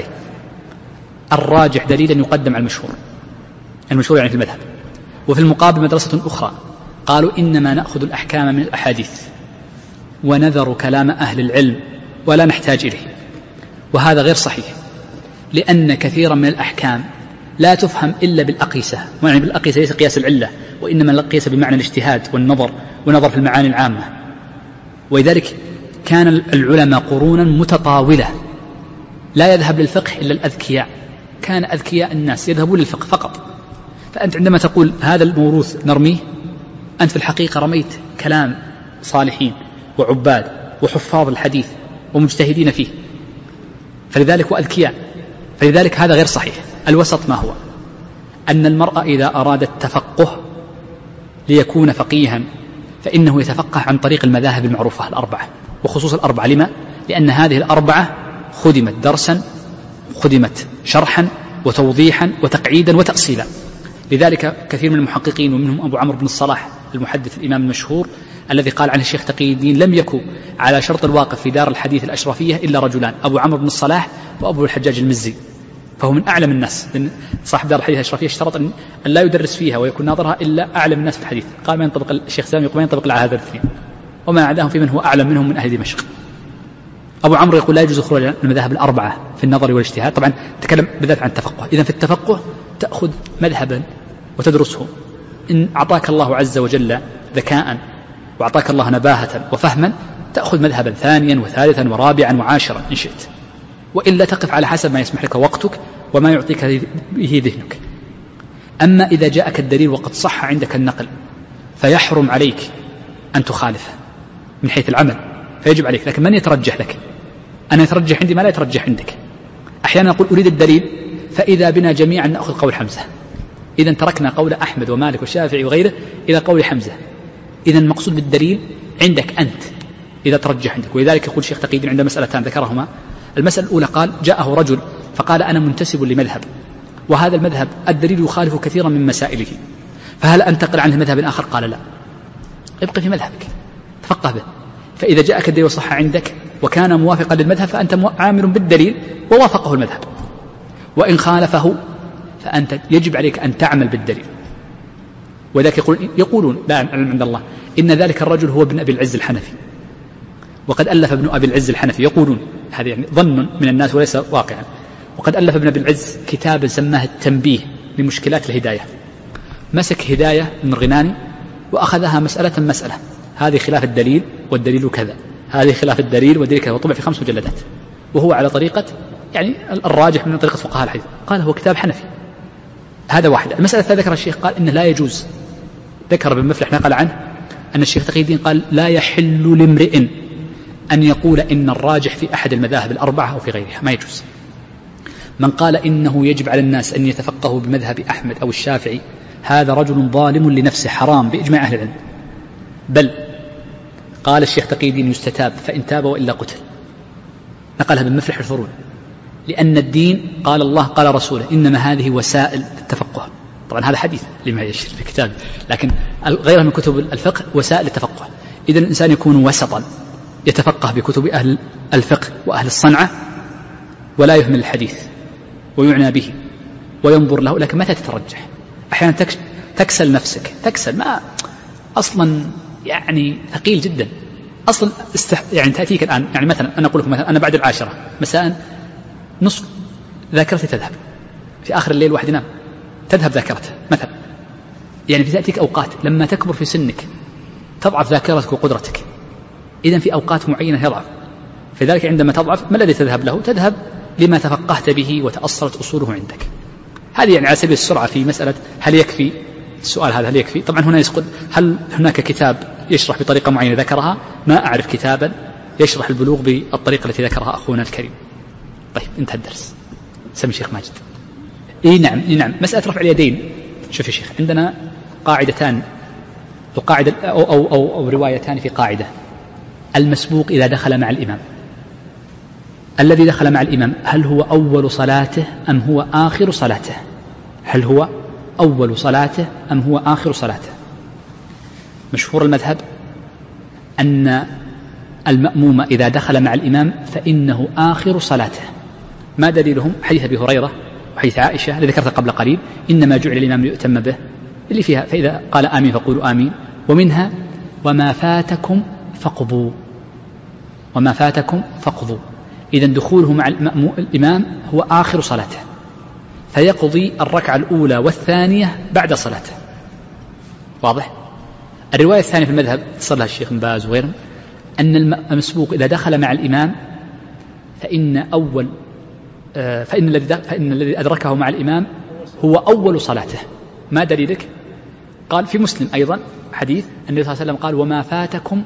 الراجح دليلا يقدم على المشهور يعني في المذهب. وفي المقابل مدرسة أخرى قالوا إنما نأخذ الأحكام من الأحاديث ونذر كلام أهل العلم ولا نحتاج إليه، وهذا غير صحيح، لأن كثيرا من الأحكام لا تفهم إلا بالأقيسة، يعني بالأقيسة ليس قياس العلة، وإنما القياس بمعنى الاجتهاد ونظر في المعاني العامة. ولذلك كان العلماء قرونا متطاولة لا يذهب للفقه إلا الأذكياء، كان أذكياء الناس يذهبون للفقه فقط. فأنت عندما تقول هذا الموروث نرميه، أنت في الحقيقة رميت كلام صالحين وعباد وحفاظ الحديث ومجتهدين فيه، فلذلك وأذكياء. فلذلك هذا غير صحيح. الوسط ما هو؟ أن المرء إذا أراد التفقه ليكون فقيها فإنه يتفقه عن طريق المذاهب المعروفة 4، وخصوص 4. لما؟ لأن هذه 4 خدمت درسا، خدمت شرحا وتوضيحا وتقعيدا وتأصيلا. لذلك كثير من المحققين ومنهم أبو عمرو بن الصلاح المحدث الإمام المشهور الذي قال عنه الشيخ تقي الدين: لم يكن على شرط الواقف في دار الحديث الأشرفية إلا رجلان، أبو عمرو بن الصلاح وأبو الحجاج المزي، فهو من أعلم الناس. صاحب دار الحديث الأشرفية اشترط أن لا يدرس فيها ويكون ناظرها إلا أعلم الناس في الحديث. قال: ما ينطبق الشيخ سامي يقول ما ينطبق على هذا الاثنين، وما عداهم في من هو أعلم منهم من أهل دمشق. أبو عمرو يقول: لا يجوز خروج المذاهب الأربعة في النظر والاجتهاد. طبعا تكلم بالذات عن التفقه. إذا في التفقه تأخذ مذهبا وتدرسه، إن أعطاك الله عز وجل ذكاء وأعطاك الله نباهة وفهما تأخذ مذهبا ثانيا وثالثا ورابعا وعاشرا إن شئت، وإلا تقف على حسب ما يسمح لك وقتك وما يعطيك به ذهنك. أما إذا جاءك الدليل وقد صح عندك النقل فيحرم عليك أن تخالفه من حيث العمل، فيجب عليك. لكن من يترجح لك؟ أنا يترجح عندي ما لا يترجح عندك. أحيانا أقول أريد الدليل، فإذا بنا جميعا نأخذ قول حمزة، إذا تركنا قول أحمد ومالك والشافعي وغيره إلى قول حمزة. إذا المقصود بالدليل عندك أنت إذا ترجح عندك. ولذلك يقول الشيخ تقي الدين عند مسألتان ذكرهما. المسألة الأولى قال: جاءه رجل فقال: أنا منتسب لمذهب، وهذا المذهب الدليل يخالف كثيرا من مسائله، فهل أنتقل عنه مذهب آخر؟ قال: لا، ابقى في مذهبك تفقه به. فإذا جاءك الدليل وصح عندك وكان موافقا للمذهب فأنت عامل بالدليل ووافقه المذهب، وإن خالفه فأنت يجب عليك أن تعمل بالدليل. وذلك يقولون لا علم عند الله إن ذلك الرجل هو ابن أبي العز الحنفي، وقد ألف ابن أبي العز الحنفي، يقولون هذا يعني ظن من الناس وليس واقعا، وقد ألف ابن أبي العز كتابا سماه التنبيه لمشكلات الهداية. مسك هداية المرغناني وأخذها مسألة، هذه خلاف الدليل والدليل كذا، هذه خلاف الدليل والدليل كذا، وطبع في 5 مجلدات، وهو على طريقة يعني الراجح من طريقة فقهاء الحديث. قال هو كتاب حنفي. هذا واحد. المسألة الثانية ذكر الشيخ قال إنه لا يجوز، ذكر ابن مفلح نقل عنه أن الشيخ تقي الدين قال: لا يحل لامرئ أن يقول إن الراجح في أحد المذاهب الأربعة أو في غيرها، ما يجوز. من قال إنه يجب على الناس أن يتفقهوا بمذهب أحمد أو الشافعي هذا رجل ظالم لنفسه حرام بإجماع أهل العلم. بل قال الشيخ تقي الدين: يستتاب فإن تاب وإلا قتل. نقلها ابن مفلح الفرون، لأن الدين قال الله قال رسوله إنما هذه وسائل التفقه. طبعا هذا حديث لما يشير في كتاب، لكن غيرها من كتب الفقه وسائل التفقه. إذن الإنسان يكون وسطا يتفقه بكتب أهل الفقه وأهل الصنعة ولا يهمل الحديث ويعنى به وينظر له. لكن متى تترجح؟ أحيانا تكسل نفسك، تكسل ما أصلا يعني ثقيل جدا أصلا يعني تأتيك الآن، يعني مثلا أنا أقول لكم مثلا أنا بعد 10 مساء نصف ذاكرتي تذهب، في آخر الليل واحد ينام تذهب ذاكرته مثلا. يعني في تأتيك أوقات لما تكبر في سنك تضعف ذاكرتك وقدرتك، إذن في أوقات معينة يضعف. فذلك عندما تضعف ما الذي تذهب له؟ تذهب لما تفقهت به وتأصلت أصوله عندك. هذه يعني على سبيل السرعة في مسألة هل يكفي السؤال هذا، هل يكفي؟ طبعا هنا يسقط هل هناك كتاب يشرح بطريقة معينة ذكرها؟ ما أعرف كتابا يشرح البلوغ بالطريقة التي ذكرها أخونا الكريم. طيب انتهى الدرس. سمي الشيخ ماجد. نعم مسألة رفع اليدين. شوف يا شيخ، عندنا قاعدتان وقاعدة أو روايتان في قاعدة: المسبوق إذا دخل مع الإمام، الذي دخل مع الإمام هل هو أول صلاته أم هو آخر صلاته؟ هل هو أول صلاته أم هو آخر صلاته؟ مشهور المذهب أن المأموم إذا دخل مع الإمام فإنه آخر صلاته. ما دليلهم؟ حديث أبي هريرة وحديث عائشة الذي ذكرته قبل قليل: إنما جعل الإمام ليؤتم به، اللي فيها فإذا قال آمين فقولوا آمين. ومنها وما فاتكم فقضوا، وما فاتكم فقضوا. إذن دخوله مع الإمام هو آخر صلاته، فيقضي الركعة الأولى والثانية بعد صلاته. واضح؟ الرواية الثانية في المذهب صلها الشيخ بن باز وغيرهم أن المسبوق إذا دخل مع الإمام فإن الذي أدركه مع الإمام هو أول صلاته. ما دليلك؟ قال في مسلم أيضا حديث النبي صلى الله عليه وسلم قال: وما فاتكم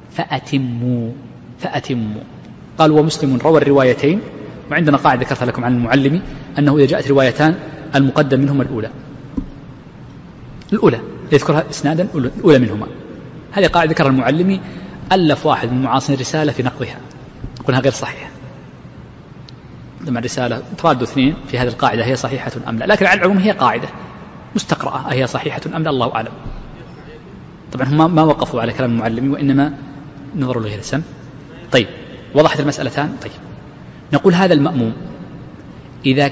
فأتموا. قال ومسلم روى الروايتين. وعندنا قاعدة ذكرتها لكم عن المعلم أنه إذا جاءت روايتان المقدم منهما الأولى يذكرها إسنادا الأولى منهما. هذه قاعدة ذكرها المعلمي، ألف واحد من معاصرين رسالة في نقضها، قلنا غير صحيحة. لما الرسالة تراد 2 في هذه القاعدة هي صحيحة أم لا، لكن على العموم هي قاعدة مستقرأة، هي صحيحة أم لا الله أعلم. طبعا هم ما وقفوا على كلام المعلم وإنما نظروا لغير السم. طيب وضحت المسألتان. طيب نقول هذا المأموم إذا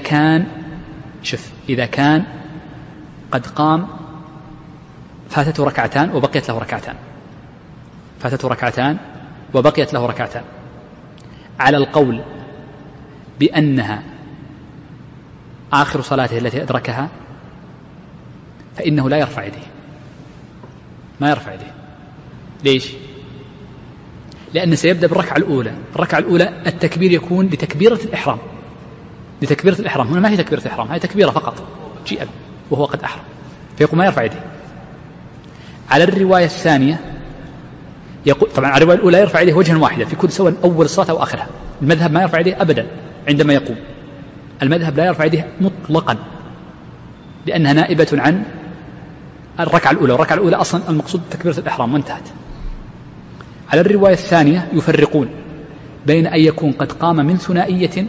كان قد قام فاتته ركعتان وبقيت له ركعتان على القول بأنها آخر صلاته التي أدركها فإنه لا يرفع يديه، ما يرفع يديه. ليش؟ لأنه سيبدأ بالركعة الأولى. الركعة الأولى التكبير يكون لتكبيرة الإحرام. هنا ما هي تكبيرة الإحرام، هي تكبيرة فقط جيء وهو قد أحرم، فيقول ما يرفع يديه. على الرواية الثانية يقول طبعا على الرواية الأولى يرفع يديه وجها واحدا في كل سواء أول الصلاة أو آخرها. المذهب ما يرفع يديه أبدا عندما يقوم. المذهب لا يرفع يديه مطلقا لأنها نائبة عن الركعة الأولى، والركعة الأولى أصلا المقصود تكبيرة الإحرام وانتهت. على الرواية الثانية يفرقون بين أن يكون قد قام من ثنائية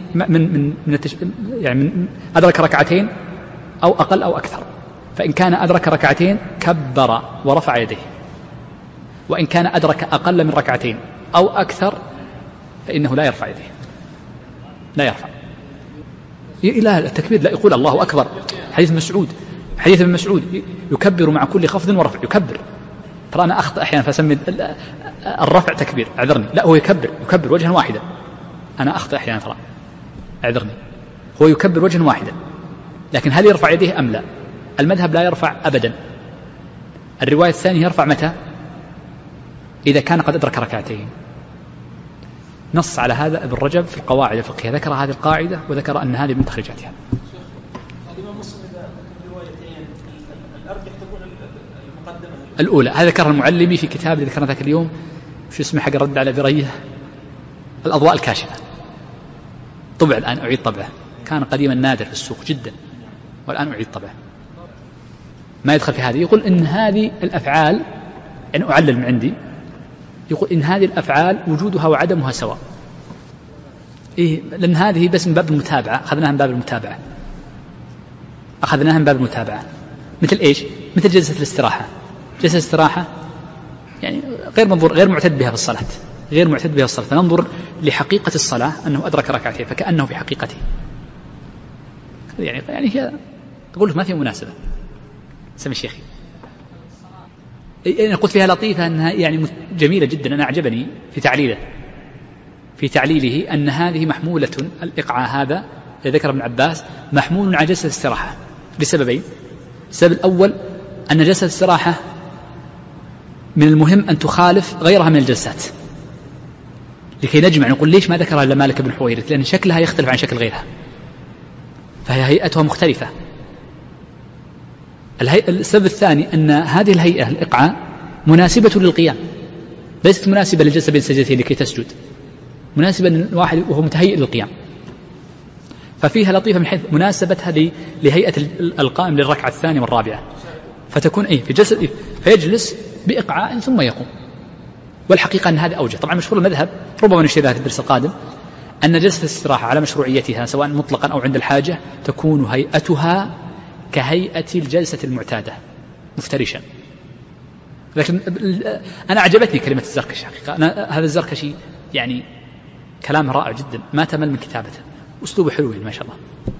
من أدرك ركعتين أو أقل أو أكثر، فإن كان أدرك ركعتين كبر ورفع يديه، وإن كان أدرك أقل من ركعتين أو أكثر فإنه لا يرفع يديه، لا يرفع إلى التكبير، لا يقول الله أكبر. حديث ابن مسعود يكبر مع كل خفض ورفع، يكبر. ترى أنا أخطأ أحيانا فأسمي الرفع تكبير، أعذرني. لا، هو يكبر وجها واحدا. أنا أخطأ أحيانا ترى، أعذرني. هو يكبر وجها واحدا، لكن هل يرفع يديه أم لا؟ المذهب لا يرفع أبدا. الرواية الثانية يرفع متى؟ إذا كان قد أدرك ركعتين. نص على هذا ابن رجب في القواعد الفقهية، ذكر هذه القاعدة وذكر أن هذه من مخرجاتها. الأولى هذا ذكرها المعلمي في كتاب اللي ذكرنا ذاك اليوم، شو اسمه، حق رد على بريه، الأضواء الكاشفة. طبع الآن، أعيد طبعه، كان قديما نادر في السوق جدا والآن أعيد طبعه. ما يدخل في هذه. يقول إن هذه الأفعال، يعني أعلل من عندي، يقول إن هذه الأفعال وجودها وعدمها سواء. لأن هذه بس من باب المتابعة، أخذناها من باب المتابعة. مثل إيش؟ مثل جلسة الاستراحة. جلسة الاستراحة يعني غير معتد بها في الصلاة، فننظر لحقيقة الصلاة أنه أدرك ركعتين فكأنه في حقيقته. يعني هي تقول ما في مناسبة. سمي الشيخ. أنا قلت فيها لطيفة أنها يعني جميلة جدا. أنا أعجبني في تعليله أن هذه محمولة، الإقعاء هذا ذكر ابن عباس محمول على جلسة الاستراحة لسببين. السبب الأول أن جلسة الاستراحة من المهم أن تخالف غيرها من الجلسات، لكي نجمع نقول ليش ما ذكرها إلا مالك بن حويرث، لأن شكلها يختلف عن شكل غيرها، فهي هيئتها مختلفة. السبب الثاني أن هذه الهيئة الإقعاء مناسبة للقيام، ليست مناسبة للجلسة بين سجدتين لكي تسجد، مناسبة للواحد وهو متهيئ للقيام. ففيها لطيفة من حيث مناسبتها لهيئة القائم للركعة الثانية والرابعة، فتكون في جلسة فيجلس بإقعاء ثم يقوم. والحقيقة أن هذا أوجه. طبعا مشهور المذهب، ربما نشير ذلك في الدرس القادم، أن جلسة الاستراحة على مشروعيتها سواء مطلقا أو عند الحاجة تكون هيئتها كهيئة الجلسة المعتادة مفترشا. لكن أنا أعجبتني كلمة الزركشي حقيقة. هذا الزركشي يعني كلام رائع جدا، ما تمل من كتابته، أسلوبه حلو ما شاء الله.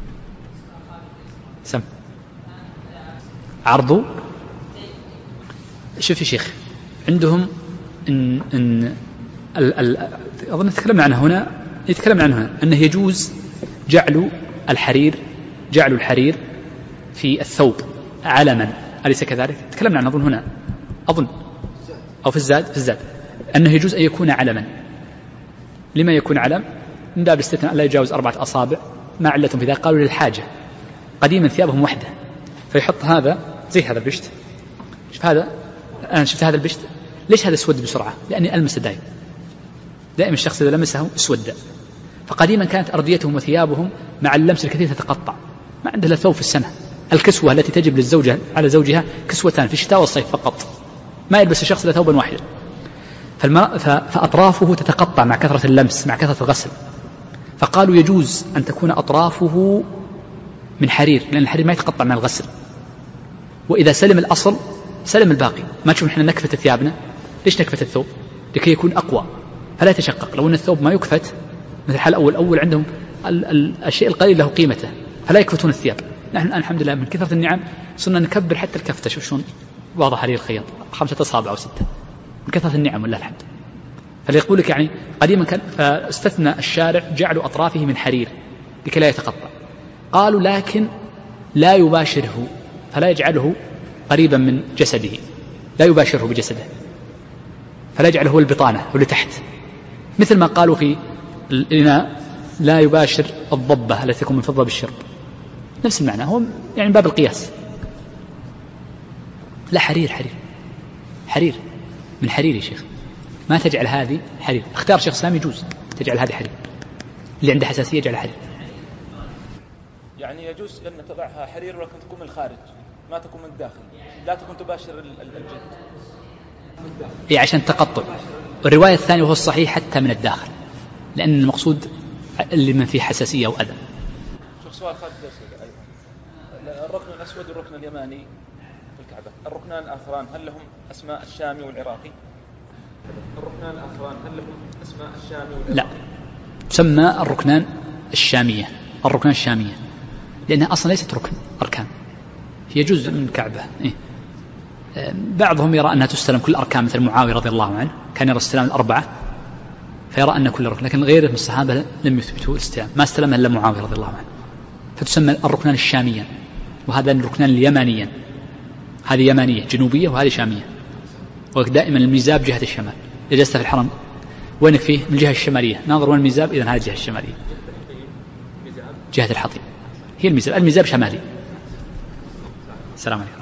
سم عرضه. شوف يا شيخ، عندهم إن أظن يتكلمنا عنه هنا أنه يجوز جعل الحرير في الثوب علما، أليس كذلك؟ تكلمنا عنه أظن هنا، أو في الزاد أنه يجوز أن يكون علما. لما يكون علم؟ من باب الاستثناء لا يجاوز 4 أصابع، ما علتهم في ذلك؟ قالوا للحاجة. قديما ثيابهم وحدة، فيحط هذا زي هذا البشت. شوف هذا، أنا شفت هذا البشت ليش هذا اسود بسرعة؟ لأني ألمسه دائما الشخص إذا لمسه اسود. فقديما كانت أرضيتهم وثيابهم مع اللمس الكثير تتقطع، ما عنده ثوب في السنة. الكسوة التي تجب للزوجة على زوجها كسوتان في الشتاء والصيف فقط، ما يلبس الشخص إلا ثوبا واحدا. فأطرافه تتقطع مع كثرة اللمس، مع كثرة الغسل. فقالوا يجوز أن تكون أطرافه من حرير، لأن الحرير ما يتقطع مع الغسل، وإذا سلم الأصل سلم الباقي. ما تشوف إحنا نكفت ثيابنا، ليش نكفت الثوب؟ لكي يكون أقوى فلا يتشقق. لو أن الثوب ما يكفت مثل الحال الأول عندهم الشيء القليل له قيمته فلا يكفتون الثياب. نحن الآن الحمد لله من كثرة النعم صرنا نكبر حتى الكفتة. شوف شلون واضح حرير الخياط 5 أصابع أو 6 من كثرة النعم والله الحمد. فليقول لك يعني قديما كان فاستثنى الشارع جعلوا أطرافه من حرير لكي لا يتقطع. قالوا لكن لا يباشره فلا يجعله قريبا من جسده، لا يباشره بجسده فلا يجعله البطانة واللي تحت، مثل ما قالوا في الإناء لا يباشر الضبة التي تكون من فضة بالشرب، نفس المعنى، هو يعني باب القياس. لا حرير من حرير يا شيخ، ما تجعل هذه حرير. اختار شيخ الإسلام يجوز تجعل هذه حرير، اللي عنده حساسية يجعل حرير. يعني يجوز أن تضعها حرير ولكن تكون من الخارج ما تكون من الداخل، لا تكون تباشر الجلد. إيه عشان تقطع. والرواية الثانية وهو الصحيح حتى من الداخل، لأن المقصود اللي من فيه حساسية أو أذى. شوف سؤال خارج أيضا، الركن الأسود والركن اليماني في الكعبة، الركنان الآخران هل لهم أسماء الشامي والعراقي؟ الركنان الآخران هل لهم أسماء الشامي والعراقي؟ لا، تسمى الركنان الشامية لأنها أصلا ليست ركن أركان، هي جزء من الكعبة. إيه؟ بعضهم يرى أنها تستلم كل أركان، مثل معاوية رضي الله عنه كان يرى استلام 4 فيرى أن كل ركن، لكن غيره من الصحابة لم يثبتوا الاستلام، ما استلمها إلا معاوية رضي الله عنه، فتسمى الركنان الشامية. وهذا الركنان اليمانيا، هذه يمانية جنوبية وهذه شامية. ودائما الميزاب جهة الشمال، إذا جلست في الحرم وينك فيه من الجهة الشمالية، ناظر وين الميزاب، إذن هذه الجهة الشمالية جهة الحطيم، هي الميزاب شمالي. السلام عليكم.